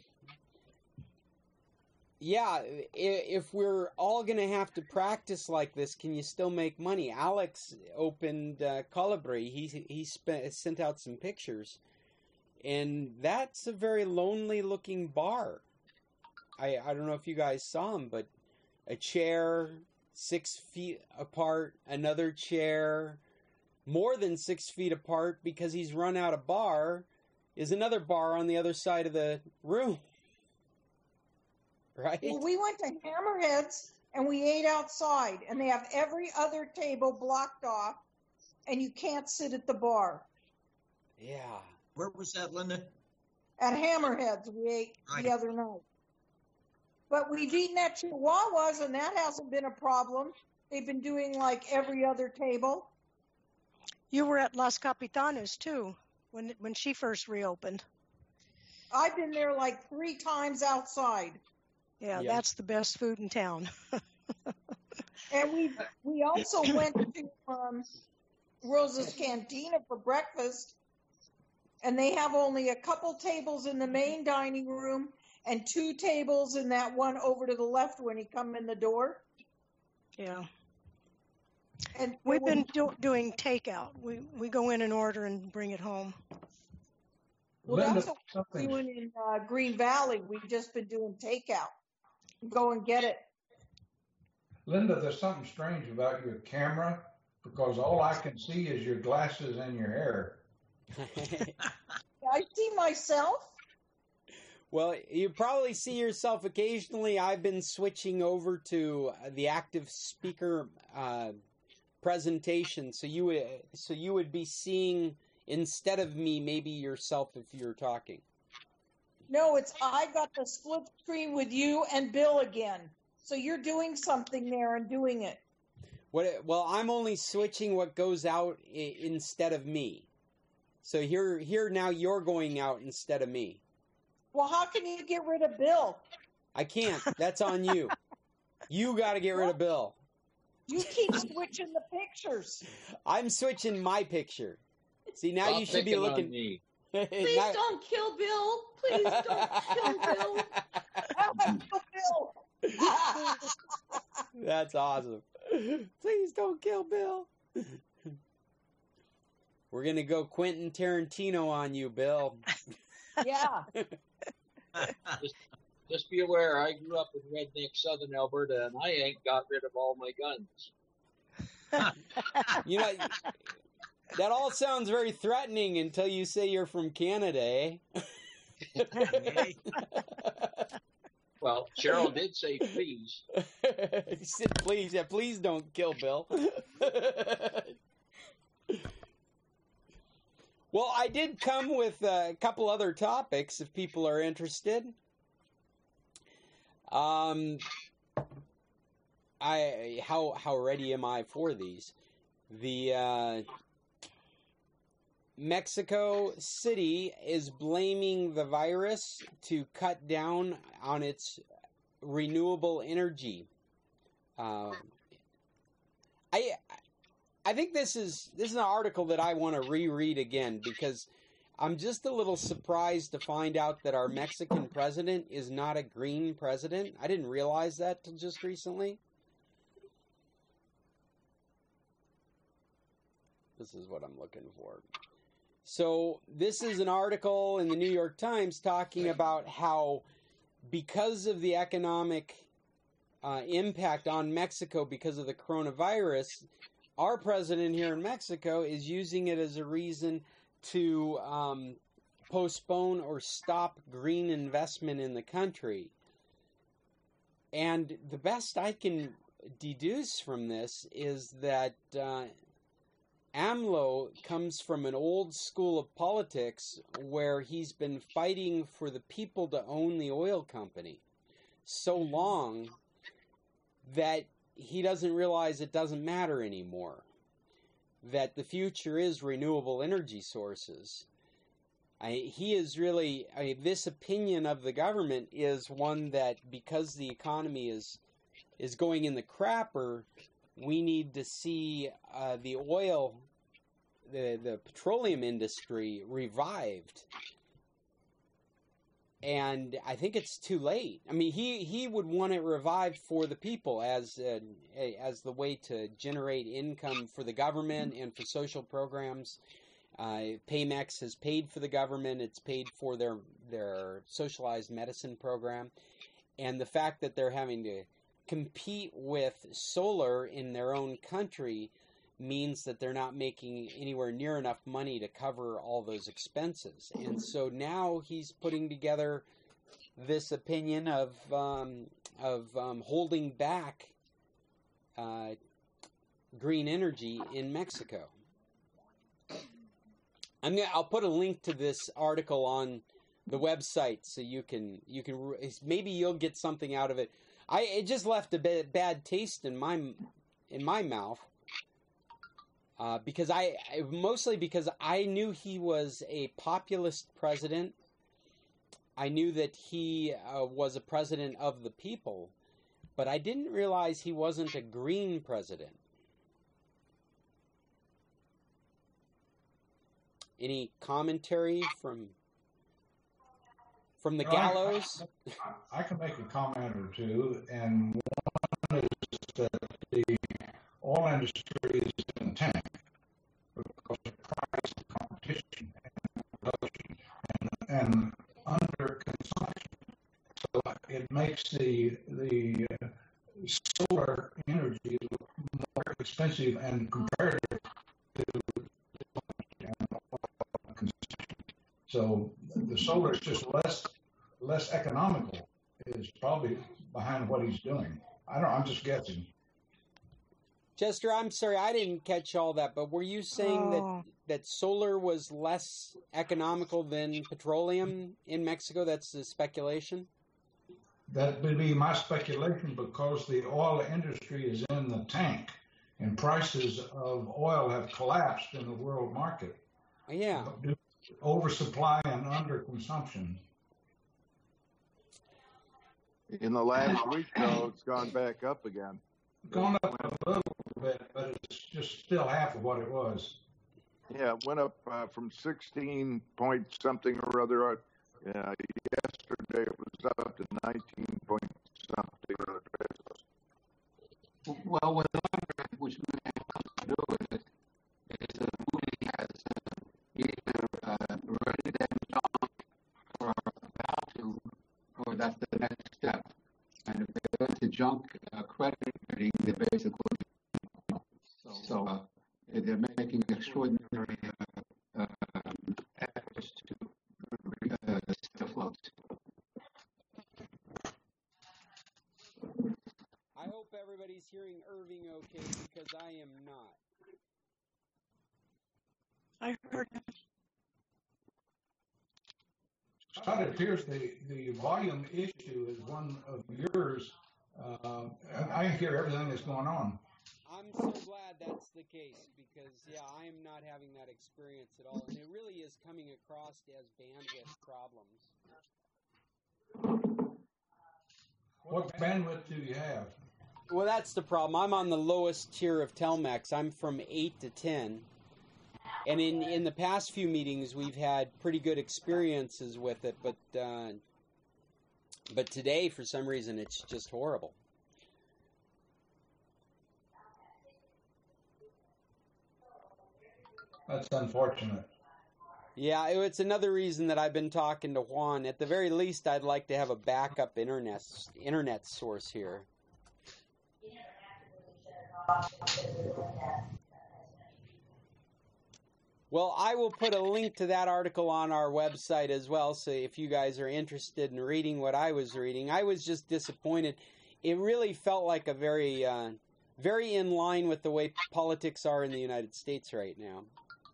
yeah, if we're all going to have to practice like this, can you still make money? Alex opened uh, Colibri. He he spent, sent out some pictures, and that's a very lonely-looking bar. I I don't know if you guys saw him, but a chair six feet apart, another chair more than six feet apart because he's run out of bar, is another bar on the other side of the room. right? Well, we went to Hammerheads and we ate outside, and they have every other table blocked off, and you can't sit at the bar. Yeah. Where was that, Linda? At Hammerheads, we ate Right. the other night. But we've eaten at Chihuahuas, and that hasn't been a problem. They've been doing like every other table. You were at Las Capitanes too when when she first reopened. I've been there like three times outside. Yeah, Yeah. that's the best food in town. And we we also went to um, Rosa's Cantina for breakfast, and they have only a couple tables in the main dining room and two tables in that one over to the left when you come in the door. Yeah. And We've it been was- do, doing takeout. We we go in and order and bring it home. well, Linda, that's what we're something, doing in uh, Green Valley. We've just been doing takeout. Go and get it. Linda, there's something strange about your camera because all I can see is your glasses and your hair. I see myself. Well, you probably see yourself occasionally. I've been switching over to the active speaker uh, presentation, so you would so you would be seeing instead of me maybe yourself if you're talking. No, it's I got the split screen with you and Bill again. So you're doing something there and doing it. What? Well, I'm only switching what goes out I- instead of me. So here, here now you're going out instead of me. Well, how can you get rid of Bill? I can't. That's on you. You got to get rid of Bill. You keep switching the pictures. I'm switching my picture. See, now Stop you should be picking on looking. me. Please Now- don't kill Bill. Please don't kill Bill. Bill. That's awesome. Please don't kill Bill. We're going to go Quentin Tarantino on you, Bill. Yeah. Just, just be aware, I grew up in redneck southern Alberta, and I ain't got rid of all my guns. You know, that all sounds very threatening until you say you're from Canada, eh? Well, Cheryl did say please. He said, please, yeah, please don't kill Bill. Well, I did come with a couple other topics if people are interested. Um, I how how ready am I for these? The uh, Mexico City is blaming the virus to cut down on its renewable energy. Um, I I think this is this is an article that I want to reread again because I'm just a little surprised to find out that our Mexican president is not a green president. I didn't realize that till just recently. This is what I'm looking for. So this is an article in the New York Times talking about how because of the economic uh, impact on Mexico because of the coronavirus, our president here in Mexico is using it as a reason to um, postpone or stop green investment in the country. And the best I can deduce from this is that uh, AMLO comes from an old school of politics where he's been fighting for the people to own the oil company so long that he doesn't realize it doesn't matter anymore, that the future is renewable energy sources. I, he is really, I, this opinion of the government is one that because the economy is is going in the crapper, we need to see uh, the oil, the, the petroleum industry revived. And I think it's too late. I mean, he, he would want it revived for the people as uh, as the way to generate income for the government and for social programs. Uh, Paymex has paid for the government. It's paid for their their socialized medicine program. And the fact that they're having to compete with solar in their own country means that they're not making anywhere near enough money to cover all those expenses. And so now he's putting together this opinion of um, of um, holding back uh, green energy in Mexico. I'm gonna, I'll put a link to this article on the website so you can you can maybe you'll get something out of it. I it just left a bit, bad taste in my in my mouth uh, because I mostly because I knew he was a populist president. I knew that he uh, was a president of the people, but I didn't realize he wasn't a green president. Any commentary from from the Well, I- gallows? I, I can make a comment or two, and one is that the oil industry is in the tank because of price competition and production and, and under consumption. So it makes the the uh, solar energy more expensive and comparative to consumption. So the solar is just less less economical is probably behind what he's doing. I don't. I'm just guessing. Chester, I'm sorry, I didn't catch all that, but were you saying Oh. that, that solar was less economical than petroleum in Mexico? That's the speculation? That would be my speculation because the oil industry is in the tank and prices of oil have collapsed in the world market. Yeah. Due to oversupply and underconsumption. In the last week, though, it's gone back up again. Gone up a little bit, but it's just still half of what it was. Yeah, it went up uh, from sixteen point something or other. Uh, yeah, yesterday it was up to nineteen point something or other. Well, what I'm wondering, which may have something to do with it, is the movie has uh, either uh, ready them junk or about to, or that's the next step. And if they go to junk uh, credit rating, they're basically so uh, they're making extraordinary uh, um, efforts to uh, stay afloat. I hope everybody's hearing Irving okay because I am not. I heard him. Scott, it appears the, the volume issue is one of yours. Uh, and I hear everything that's going on. I'm so glad that's the case because, yeah, I am not having that experience at all. And it really is coming across as bandwidth problems. What bandwidth do you have? Well, that's the problem. I'm on the lowest tier of Telmex. I'm from eight to ten. And in, in the past few meetings, we've had pretty good experiences with it, but uh, but today, for some reason, it's just horrible. That's unfortunate. Yeah, it's another reason that I've been talking to Juan. At the very least, I'd like to have a backup internet internet source here. Well, I will put a link to that article on our website as well, so if you guys are interested in reading what I was reading. I was just disappointed. It really felt like a very, uh, very in line with the way politics are in the United States right now.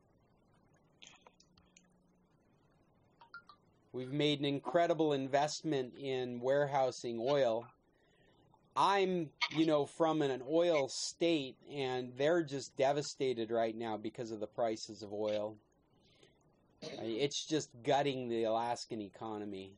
We've made an incredible investment in warehousing oil. I'm, you know, from an oil state, and they're just devastated right now because of the prices of oil. It's just gutting the Alaskan economy.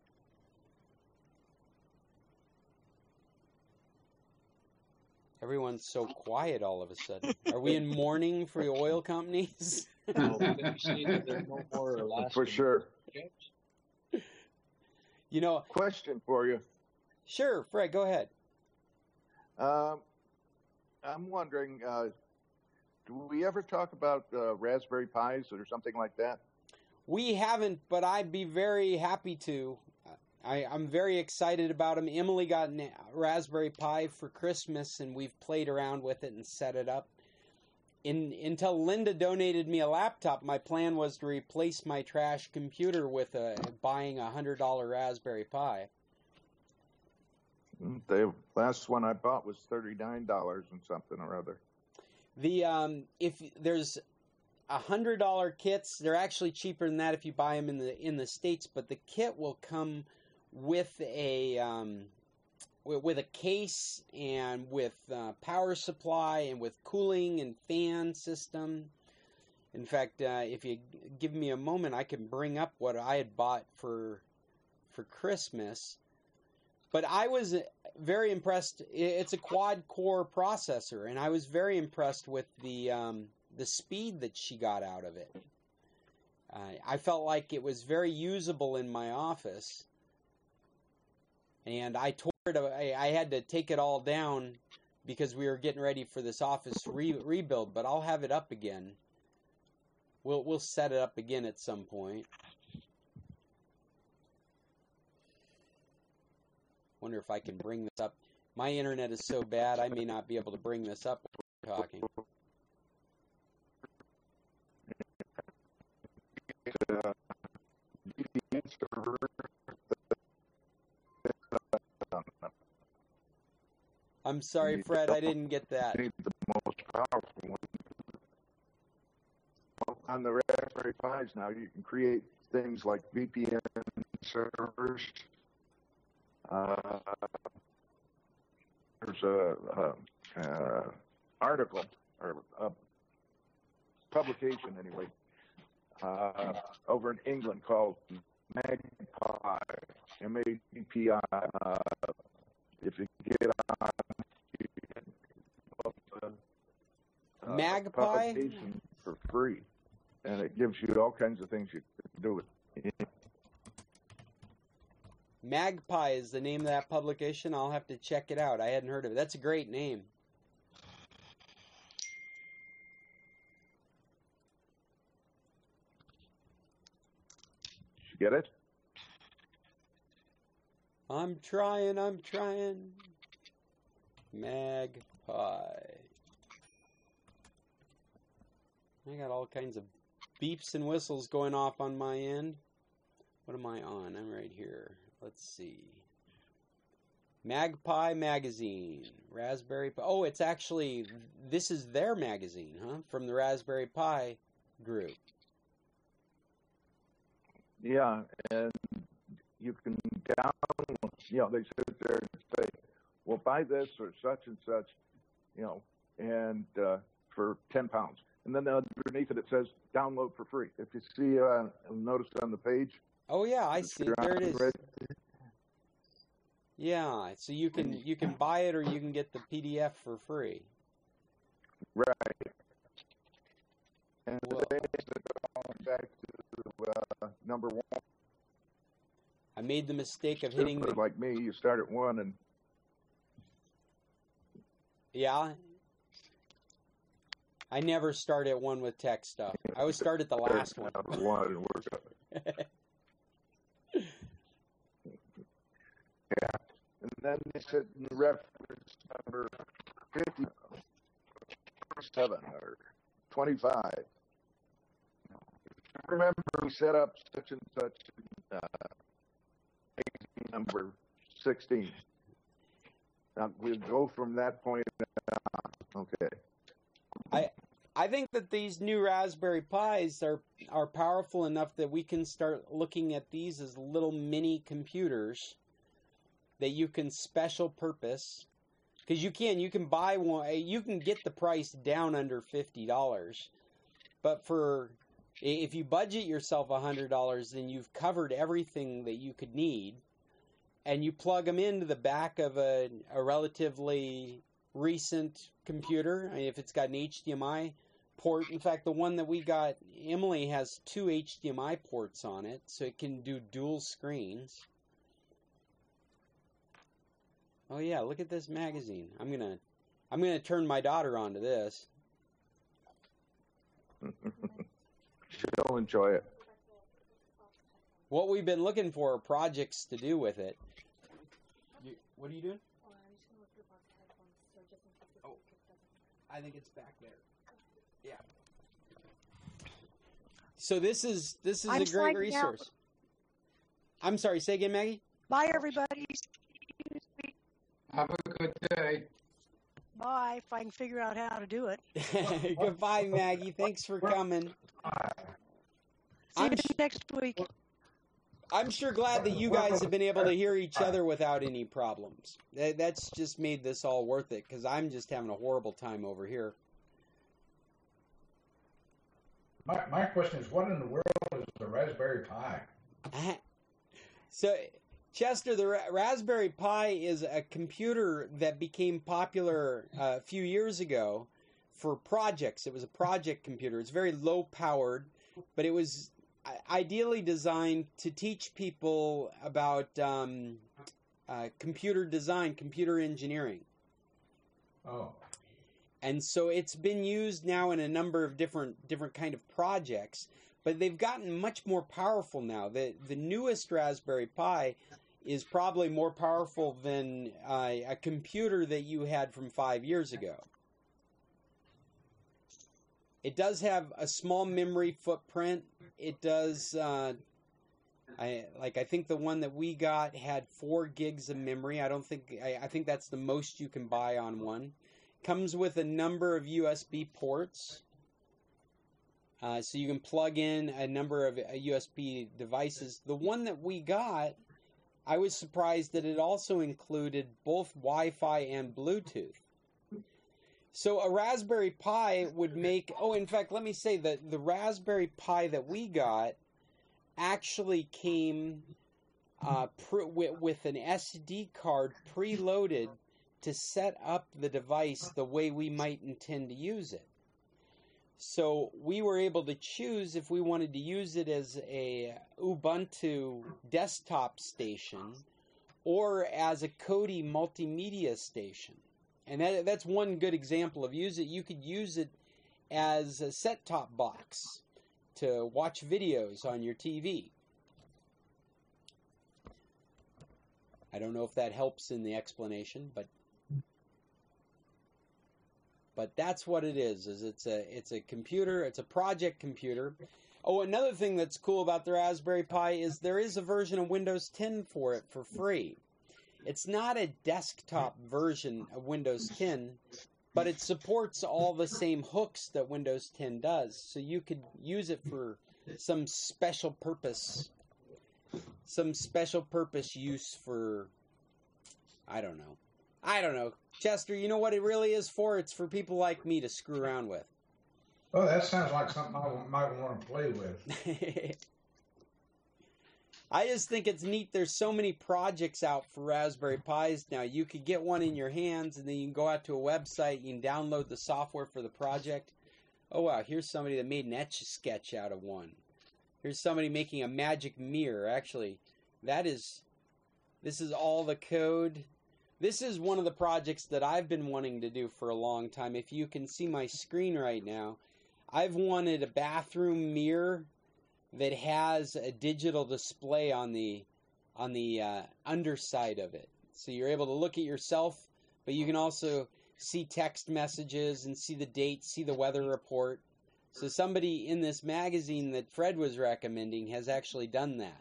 Everyone's so quiet all of a sudden. Are we in mourning for the oil companies? Well, can you see that there's no more Alaskan For sure. ships? You know, Question for you. sure, Fred, go ahead. Um, I'm wondering, uh, do we ever talk about uh, Raspberry Pis or something like that? We haven't, but I'd be very happy to. I, I'm very excited about them. Emily got a Raspberry Pi for Christmas, and we've played around with it and set it up. in, until Linda donated me a laptop, my plan was to replace my trash computer with a, buying a one hundred dollar Raspberry Pi. The last one I bought was thirty-nine dollars and something or other. The um, if there's a hundred dollar kits, they're actually cheaper than that if you buy them in the in the States. But the kit will come with a um, with a case and with uh, power supply and with cooling and fan system. In fact, uh, if you give me a moment, I can bring up what I had bought for for Christmas. But I was very impressed. It's a quad-core processor, and I was very impressed with the um, the speed that she got out of it. Uh, I felt like it was very usable in my office, and I tore it. I, I had to take it all down because we were getting ready for this office re- rebuild. But I'll have it up again. We'll we'll set it up again at some point. Wonder if I can bring this up. My internet is so bad, I may not be able to bring this up while we're talking. I'm sorry, Fred, I didn't get that. The most powerful one. On the Raspberry Pis now, you can create things like V P N servers. Uh, there's a, a, a article or a publication anyway uh, over in England called Magpie, M A G P I. Uh, if you get on, you can look up the uh, Magpie publication for free, and it gives you all kinds of things you can do with it. Magpie is the name of that publication. I'll have to check it out. I hadn't heard of it. That's a great name. Did you get it? I'm trying, I'm trying. Magpie. I got all kinds of beeps and whistles going off on my end. What am I on? I'm right here. Let's see. Magpie Magazine. Raspberry Pi. Oh, it's actually, this is their magazine, huh? From the Raspberry Pi group. Yeah, and you can download, you know, they sit there and say, well, buy this or such and such, you know, and uh, for ten pounds. And then underneath it, it says download for free. If you see, uh, notice on the page. Oh, yeah, I see. There it is. Right. Yeah, so you can you can buy it or you can get the P D F for free. Right. And Whoa. today, going back to uh, number one. I made the mistake of hitting the... Like me, you start at one and... Yeah. I never start at one with tech stuff. I always start at the last one. one and work up. Yeah. And then they said in the reference number fifty-seven or twenty-five. Remember, we set up such and such uh, number sixteen. Now we'll go from that point on. Okay. I I think that these new Raspberry Pis are are powerful enough that we can start looking at these as little mini computers that you can special purpose, because you can you can buy one, you can get the price down under fifty dollars, but for if you budget yourself a hundred dollars, then you've covered everything that you could need, and you plug them into the back of a, a relatively recent computer. I mean, if it's got an H D M I port, in fact, the one that we got, Emily has two H D M I ports on it, so it can do dual screens. Oh yeah, look at this magazine. I'm gonna, I'm gonna turn my daughter onto this. She'll enjoy it. What we've been looking for are projects to do with it. You, what are you doing? Oh, I think it's back there. Yeah. So this is this is I'm a great signing resource. out. I'm sorry, say again, Maggie? Bye, everybody. Have a good day. Bye, if I can figure out how to do it. Goodbye, Maggie. Thanks for coming. See I'm you sh- next week. I'm sure glad that you guys have been able to hear each other without any problems. That, that's just made this all worth it, because I'm just having a horrible time over here. My, my question is, what in the world is the Raspberry Pi? So, Chester, the Ra- Raspberry Pi is a computer that became popular uh, a few years ago for projects. It was a project computer. It's very low powered, but it was ideally designed to teach people about um, uh, computer design, computer engineering. Oh. And so it's been used now in a number of different different kind of projects, but they've gotten much more powerful now. The the newest Raspberry Pi is probably more powerful than uh, a computer that you had from five years ago. It does have a small memory footprint. It does, uh, I like. I think the one that we got had four gigs of memory. I don't think. I, I think that's the most you can buy on one. Comes with a number of U S B ports, uh, so you can plug in a number of uh, U S B devices. The one that we got, I was surprised that it also included both Wi-Fi and Bluetooth. So a Raspberry Pi would make, oh, in fact, let me say that the Raspberry Pi that we got actually came uh, pre- with, with an S D card preloaded to set up the device the way we might intend to use it. So we were able to choose if we wanted to use it as a Ubuntu desktop station or as a Kodi multimedia station. And that, that's one good example of use it. You could use it as a set-top box to watch videos on your T V. I don't know if that helps in the explanation, but but that's what it is. Is it's a it's a computer. It's a project computer. Oh, another thing that's cool about the Raspberry Pi is there is a version of Windows ten for it for free. It's not a desktop version of Windows ten, but it supports all the same hooks that Windows ten does. So you could use it for some special purpose, some special purpose use for, I don't know. I don't know. Chester, you know what it really is for? It's for people like me to screw around with. Oh, that sounds like something I might want to play with. I just think it's neat. There's so many projects out for Raspberry Pis now. You could get one in your hands, and then you can go out to a website. You can download the software for the project. Oh, wow. Here's somebody that made an Etch-a-Sketch out of one. Here's somebody making a magic mirror. Actually, that is... This is all the code. This is one of the projects that I've been wanting to do for a long time. If you can see my screen right now, I've wanted a bathroom mirror that has a digital display on the on the uh, underside of it. So you're able to look at yourself, but you can also see text messages and see the date, see the weather report. So somebody in this magazine that Fred was recommending has actually done that.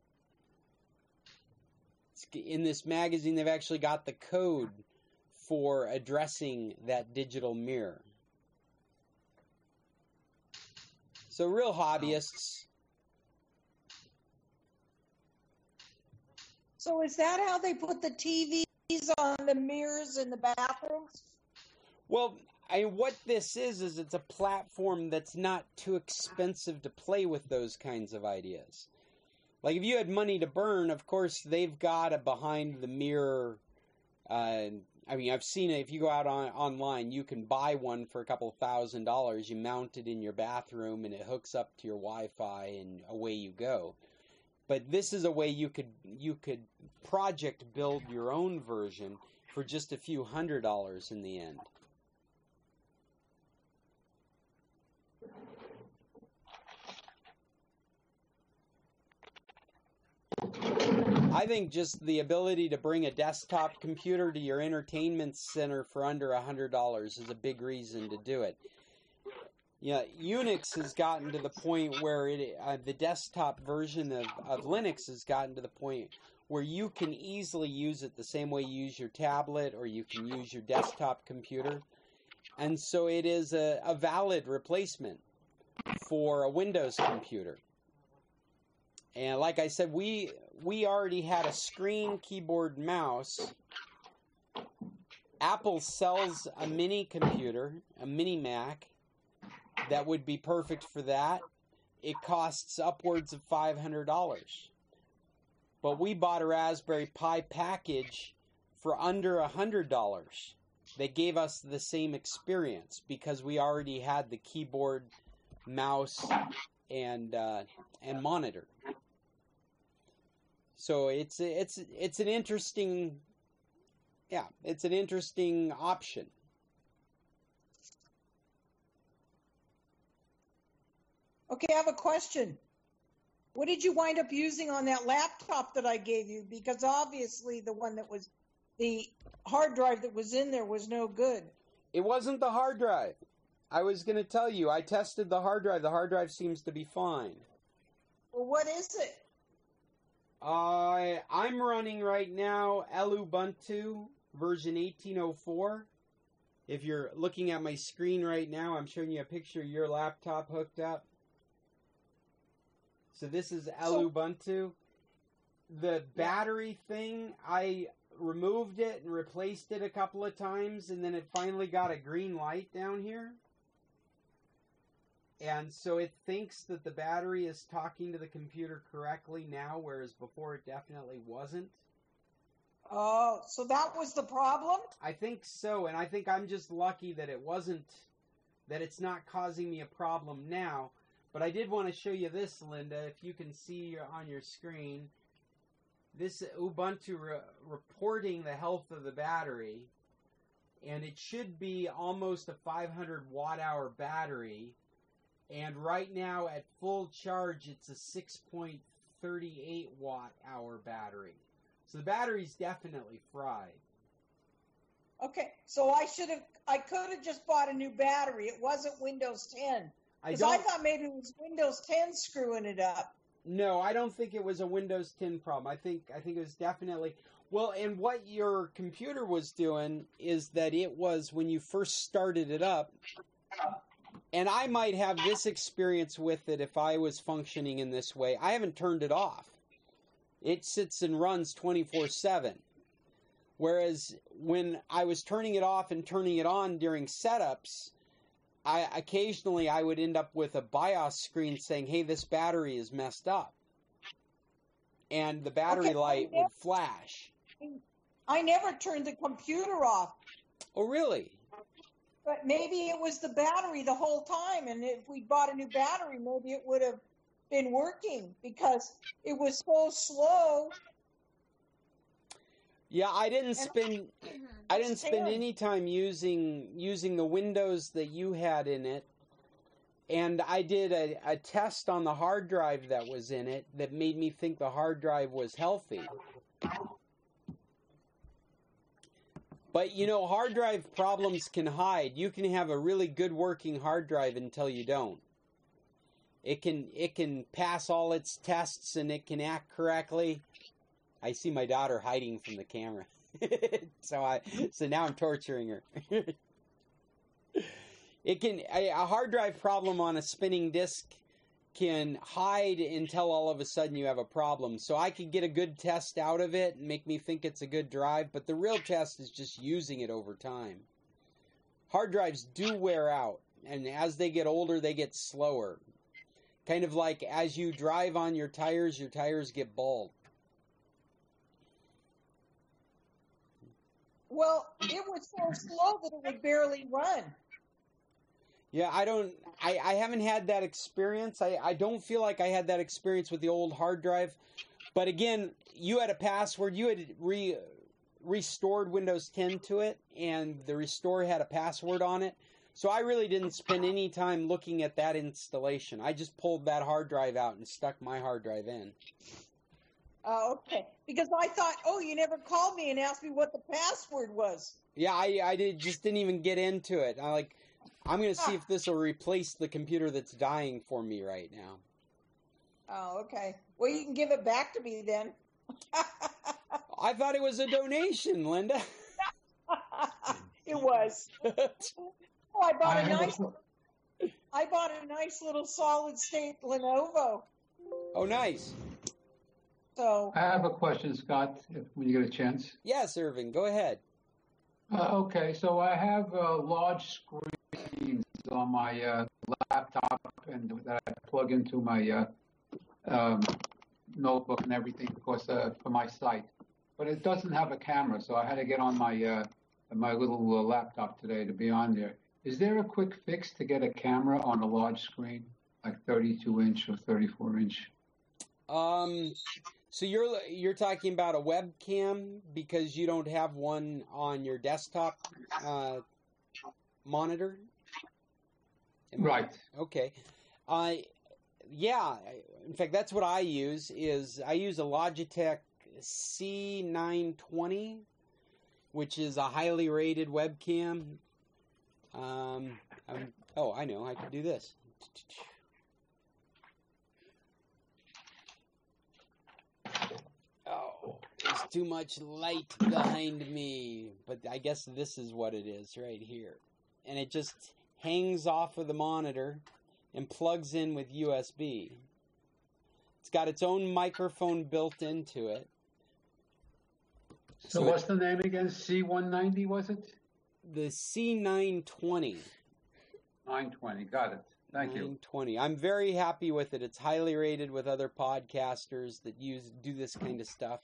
In this magazine, they've actually got the code for addressing that digital mirror. So real hobbyists. So is that how they put the T Vs on the mirrors in the bathrooms? Well, I, what this is, is it's a platform that's not too expensive to play with those kinds of ideas. Like if you had money to burn, of course, they've got a behind-the-mirror... Uh, I mean, I've seen it. If you go out on, online, you can buy one for a couple of thousand dollars. You mount it in your bathroom, and it hooks up to your Wi-Fi, and away you go. But this is a way you could you could project build your own version for just a few hundred dollars in the end. I think just the ability to bring a desktop computer to your entertainment center for under one hundred dollars is a big reason to do it. Yeah, Unix has gotten to the point where it uh, the desktop version of, of Linux has gotten to the point where you can easily use it the same way you use your tablet or you can use your desktop computer. And so it is a, a valid replacement for a Windows computer. And like I said, we we already had a screen, keyboard, mouse. Apple sells a mini computer, a mini Mac, that would be perfect for that. It costs upwards of five hundred dollars. But we bought a Raspberry Pi package for under one hundred dollars. They gave us the same experience because we already had the keyboard, mouse, and uh, and monitor. So it's it's it's an interesting, yeah, it's an interesting option. Okay, I have a question. What did you wind up using on that laptop that I gave you? Because obviously the one that was, the hard drive that was in there was no good. It wasn't the hard drive. I was going to tell you, I tested the hard drive. The hard drive seems to be fine. Well, what is it? Uh, I'm running right now Ubuntu version eighteen oh four. If you're looking at my screen right now, I'm showing you a picture of your laptop hooked up. So this is Ubuntu. The battery thing, I removed it and replaced it a couple of times, and then it finally got a green light down here. And so it thinks that the battery is talking to the computer correctly now, whereas before it definitely wasn't. Oh, so that was the problem? I think so, and I think I'm just lucky that it wasn't, that it's not causing me a problem now. But I did want to show you this, Linda, if you can see on your screen. This Ubuntu re- reporting the health of the battery, and it should be almost a five hundred watt hour battery. And right now at full charge, it's a six point three eight watt hour battery. So the battery's definitely fried. Okay, so I should have, I could have just bought a new battery. It wasn't Windows ten. I Because don't. I thought maybe it was Windows ten screwing it up. No, I don't think it was a Windows ten problem. I think I think it was definitely well. And what your computer was doing is that it was when you first started it up. And I might have this experience with it if I was functioning in this way. I haven't turned it off. It sits and runs twenty-four seven. Whereas when I was turning it off and turning it on during setups, I occasionally I would end up with a BIOS screen saying, hey, this battery is messed up. And the battery Okay, light I never, would flash. I never turned the computer off. Oh, really? But maybe it was the battery the whole time, and if we bought a new battery, maybe it would have been working because it was so slow. Yeah, I didn't spend I didn't spend any time using using the Windows that you had in it. And I did a, a test on the hard drive that was in it that made me think the hard drive was healthy. But, you know, hard drive problems can hide. You can have a really good working hard drive until you don't. It can it can pass all its tests and it can act correctly. I see my daughter hiding from the camera. so I so now I'm torturing her. It can a, a hard drive problem on a spinning disk can hide until all of a sudden you have a problem. So I could get a good test out of it and make me think it's a good drive, but the real test is just using it over time. Hard drives do wear out, and as they get older, they get slower. Kind of like as you drive on your tires, your tires get bald. Well, it was so slow that it would barely run. Yeah, I don't, I, I haven't had that experience. I, I don't feel like I had that experience with the old hard drive. But again, you had a password. You had re, restored Windows ten to it, and the restore had a password on it. So I really didn't spend any time looking at that installation. I just pulled that hard drive out and stuck my hard drive in. Oh, okay. Because I thought, oh, you never called me and asked me what the password was. Yeah, I, I did, just didn't even get into it. I like... I'm going to see if this will replace the computer that's dying for me right now. Oh, okay. Well, you can give it back to me then. I thought it was a donation, Linda. It was. Oh, I bought I a have nice. a- I bought a nice little solid state Lenovo. Oh, nice. So I have a question, Scott, if, when you get a chance. Yes, Irving, go ahead. Uh, okay, so I have uh, large screens on my uh, laptop and that I plug into my uh, um, notebook and everything, of course, uh, for my site. But it doesn't have a camera, so I had to get on my uh, my little uh, laptop today to be on there. Is there a quick fix to get a camera on a large screen, like thirty-two inch or thirty-four inch? Um, so you're you're talking about a webcam because you don't have one on your desktop uh, monitor? Am I- Right. Okay. Uh, yeah. In fact, that's what I use. Is I use a Logitech C nine twenty, which is a highly rated webcam. Um, I'm, oh, I know. I can do this. Oh, there's too much light behind me. But I guess this is what it is right here. And it just hangs off of the monitor and plugs in with U S B. It's got its own microphone built into it. So So what's the name again? C one ninety, was it? The C nine twenty. nine twenty, got it. Thank you. nine twenty. I'm very happy with it. It's highly rated with other podcasters that use do this kind of stuff.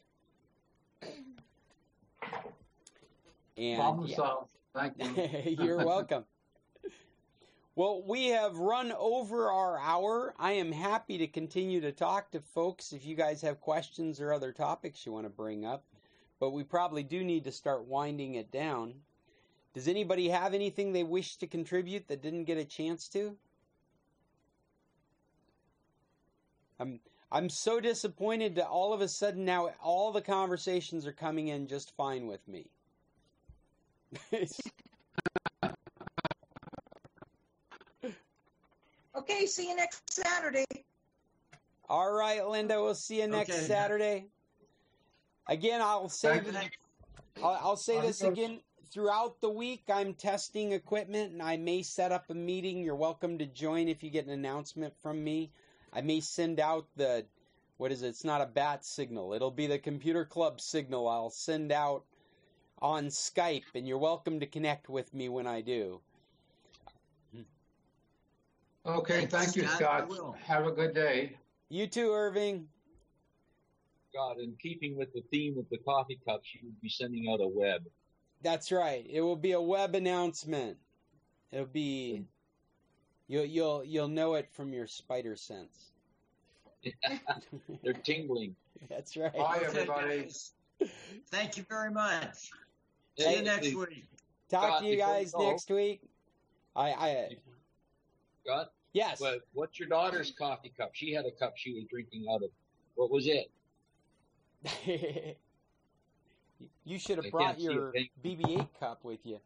And Problem yeah. solved. Thank you. You're welcome. Well, we have run over our hour. I am happy to continue to talk to folks if you guys have questions or other topics you want to bring up. But we probably do need to start winding it down. Does anybody have anything they wish to contribute that didn't get a chance to? I'm I'm so disappointed that all of a sudden now all the conversations are coming in just fine with me. okay, see you next Saturday. All right, Linda, we'll see you next Okay. Saturday. Again, I'll say Thank that, I'll, I'll say this again. Throughout the week, I'm testing equipment, and I may set up a meeting. You're welcome to join if you get an announcement from me. I may send out the, what is it? It's not a bat signal. It'll be the computer club signal I'll send out on Skype, and you're welcome to connect with me when I do. Okay, thank you, I Scott. will. Have a good day. You too, Irving. God, in keeping with the theme of the coffee cups, you would be sending out a web. That's right. It will be a web announcement. It'll be you'll you'll you'll know it from your spider sense. They're tingling. That's right. Bye, Okay, everybody. guys. Thank you very much. See Hey, you next the- week. Talk Scott, to you before you guys go- next week. I I Scott, yes. what, what's your daughter's coffee cup? She had a cup she was drinking out of. What was it? You should I have can't brought see it, your thank B B eight cup with you.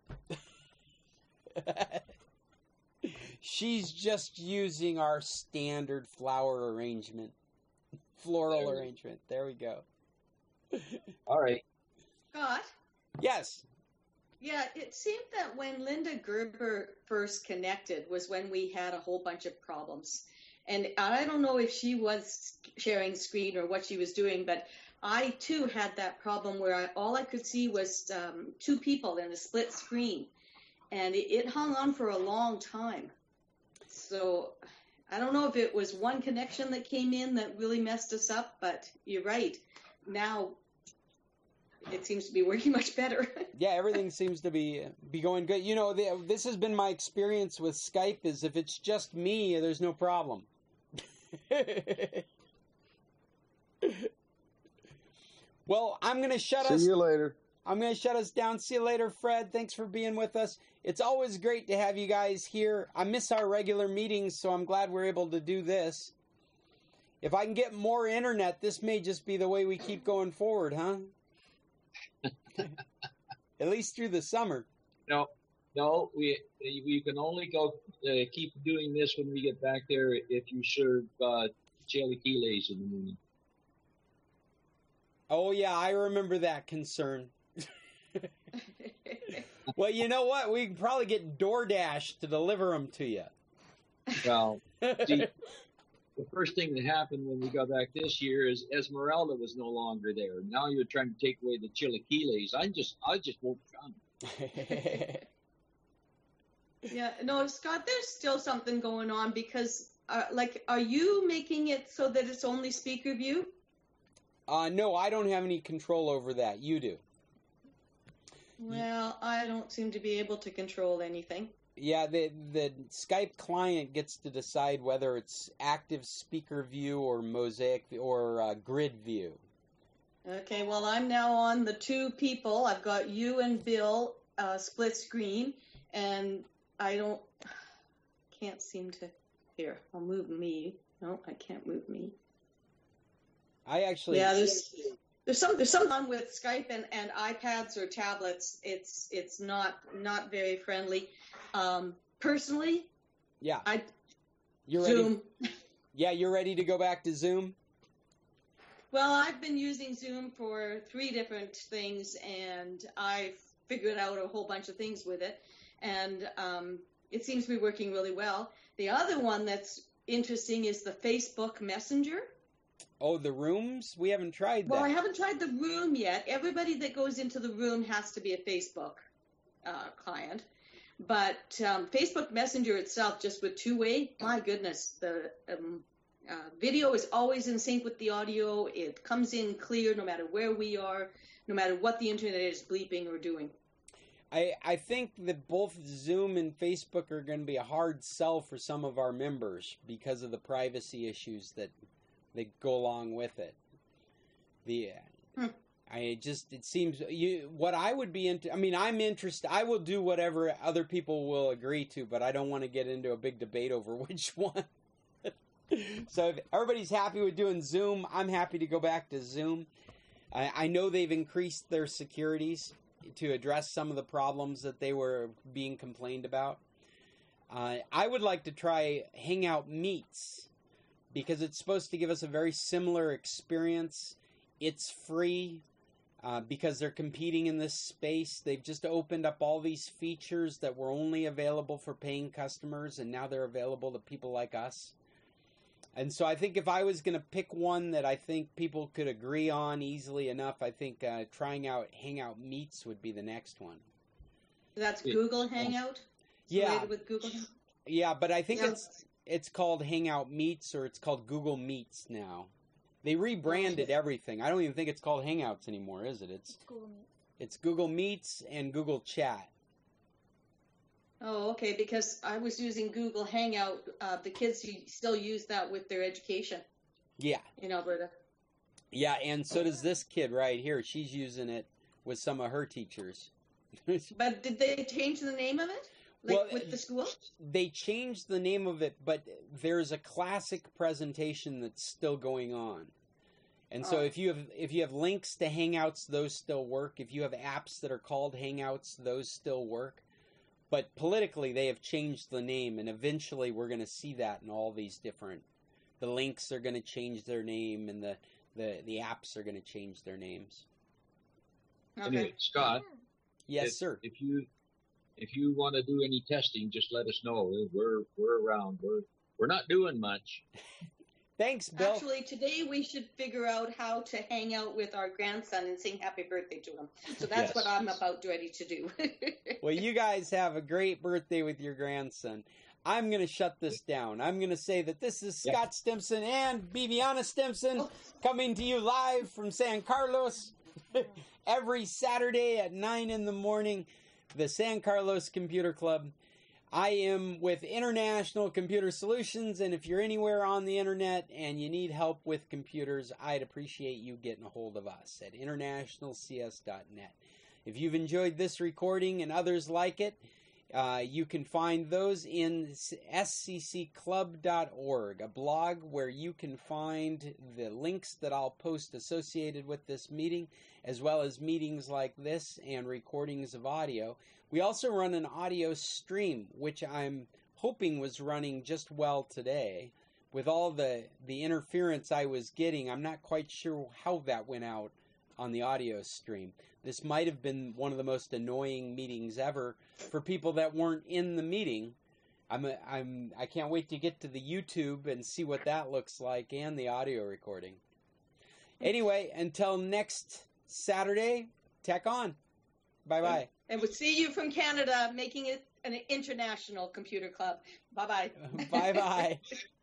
She's just using our standard flower arrangement, floral There we- arrangement. There we go. All right. Scott? Yes. Yeah, it seemed that when Linda Gerber first connected was when we had a whole bunch of problems. And I don't know if she was sharing screen or what she was doing, but I too had that problem where I, all I could see was um, two people in a split screen. And it, it hung on for a long time. So I don't know if it was one connection that came in that really messed us up, but you're right. Now it seems to be working much better. Yeah, everything seems to be be going good. You know, the, this has been my experience with Skype. Is if it's just me, there's no problem. Well, I'm going to shut See us. you later. I'm going to shut us down. See you later, Fred. Thanks for being with us. It's always great to have you guys here. I miss our regular meetings, so I'm glad we're able to do this. If I can get more internet, this may just be the way we keep going forward, huh? At least through the summer. No, No, we we can only go uh, keep doing this when we get back there if you serve uh, chilaquiles in the morning. Oh yeah, I remember that concern. Well, you know what? We can probably get DoorDash to deliver them to you. Well, see, the first thing that happened when we got back this year is Esmeralda was no longer there. Now you're trying to take away the chilaquiles. I just, I just won't come. Yeah, no, Scott, there's still something going on because, uh, like, are you making it so that it's only speaker view? Uh, no, I don't have any control over that. You do. Well, I don't seem to be able to control anything. Yeah, the the Skype client gets to decide whether it's active speaker view or mosaic or uh, grid view. Okay, well, I'm now on the two people. I've got you and Bill uh, split screen, and I don't, can't seem to, here, I'll move me. No, I can't move me. I actually... Yeah, there's... There's some there's something on with Skype and, and iPads or tablets. It's it's not not very friendly. Um, personally, yeah, I you're Zoom. Ready? Yeah, you're ready to go back to Zoom. Well, I've been using Zoom for three different things, and I've figured out a whole bunch of things with it, and um, it seems to be working really well. The other one that's interesting is the Facebook Messenger. Oh, the rooms? We haven't tried that. Well, I haven't tried the room yet. Everybody that goes into the room has to be a Facebook uh, client. But um, Facebook Messenger itself, just with two-way, my goodness, the um, uh, video is always in sync with the audio. It comes in clear no matter where we are, no matter what the internet is bleeping or doing. I, I think that both Zoom and Facebook are going to be a hard sell for some of our members because of the privacy issues that... they go along with it. The, hmm. I just, it seems, you, what I would be into, I mean, I'm interested, I will do whatever other people will agree to, but I don't want to get into a big debate over which one. So if everybody's happy with doing Zoom, I'm happy to go back to Zoom. I, I know they've increased their securities to address some of the problems that they were being complained about. Uh, I would like to try Hangout Meets, because it's supposed to give us a very similar experience. It's free uh, because they're competing in this space. They've just opened up all these features that were only available for paying customers, and now they're available to people like us. And so I think if I was going to pick one that I think people could agree on easily enough, I think uh, trying out Hangout Meets would be the next one. That's Google Hangout? It's yeah. related with Google Hangout? Yeah, but I think yeah. it's... It's called Hangout Meets, or it's called Google Meets now. They rebranded everything. I don't even think it's called Hangouts anymore, is it? It's, it's Google Meets. It's Google Meets and Google Chat. Oh, okay, because I was using Google Hangout. Uh, the kids still use that with their education. Yeah. In Alberta. Yeah, and so does this kid right here. She's using it with some of her teachers. But did they change the name of it? Like well, with the school? They changed the name of it, but there's a classic presentation that's still going on. And so oh. if you have if you have links to Hangouts, those still work. If you have apps that are called Hangouts, those still work. But politically, they have changed the name, and eventually we're going to see that in all these different... The links are going to change their name, and the, the, the apps are going to change their names. Okay. Anyway, Scott. Yes, if, sir. If you... If you want to do any testing, just let us know. We're we're around. We're we're not doing much. Thanks, Bill. Actually, today we should figure out how to hang out with our grandson and sing happy birthday to him. So that's yes. what I'm about ready to do. Well, you guys have a great birthday with your grandson. I'm going to shut this down. I'm going to say that this is Scott yeah. Stimson and Bibiana Stimson oh. coming to you live from San Carlos every Saturday at nine in the morning. The San Carlos Computer Club. I am with International Computer Solutions, and if you're anywhere on the internet and you need help with computers, I'd appreciate you getting a hold of us at international c s dot net. If you've enjoyed this recording and others like it, Uh, you can find those in S C C club dot org, a blog where you can find the links that I'll post associated with this meeting, as well as meetings like this and recordings of audio. We also run an audio stream, which I'm hoping was running just well today. With all the, the interference I was getting, I'm not quite sure how that went out on the audio stream. This might have been one of the most annoying meetings ever for people that weren't in the meeting. I'm a, I'm I can't wait to get to the YouTube and see what that looks like and the audio recording. Anyway, until next Saturday, tech on. Bye bye. And we'll see you from Canada, making it an international computer club. Bye bye. Bye bye.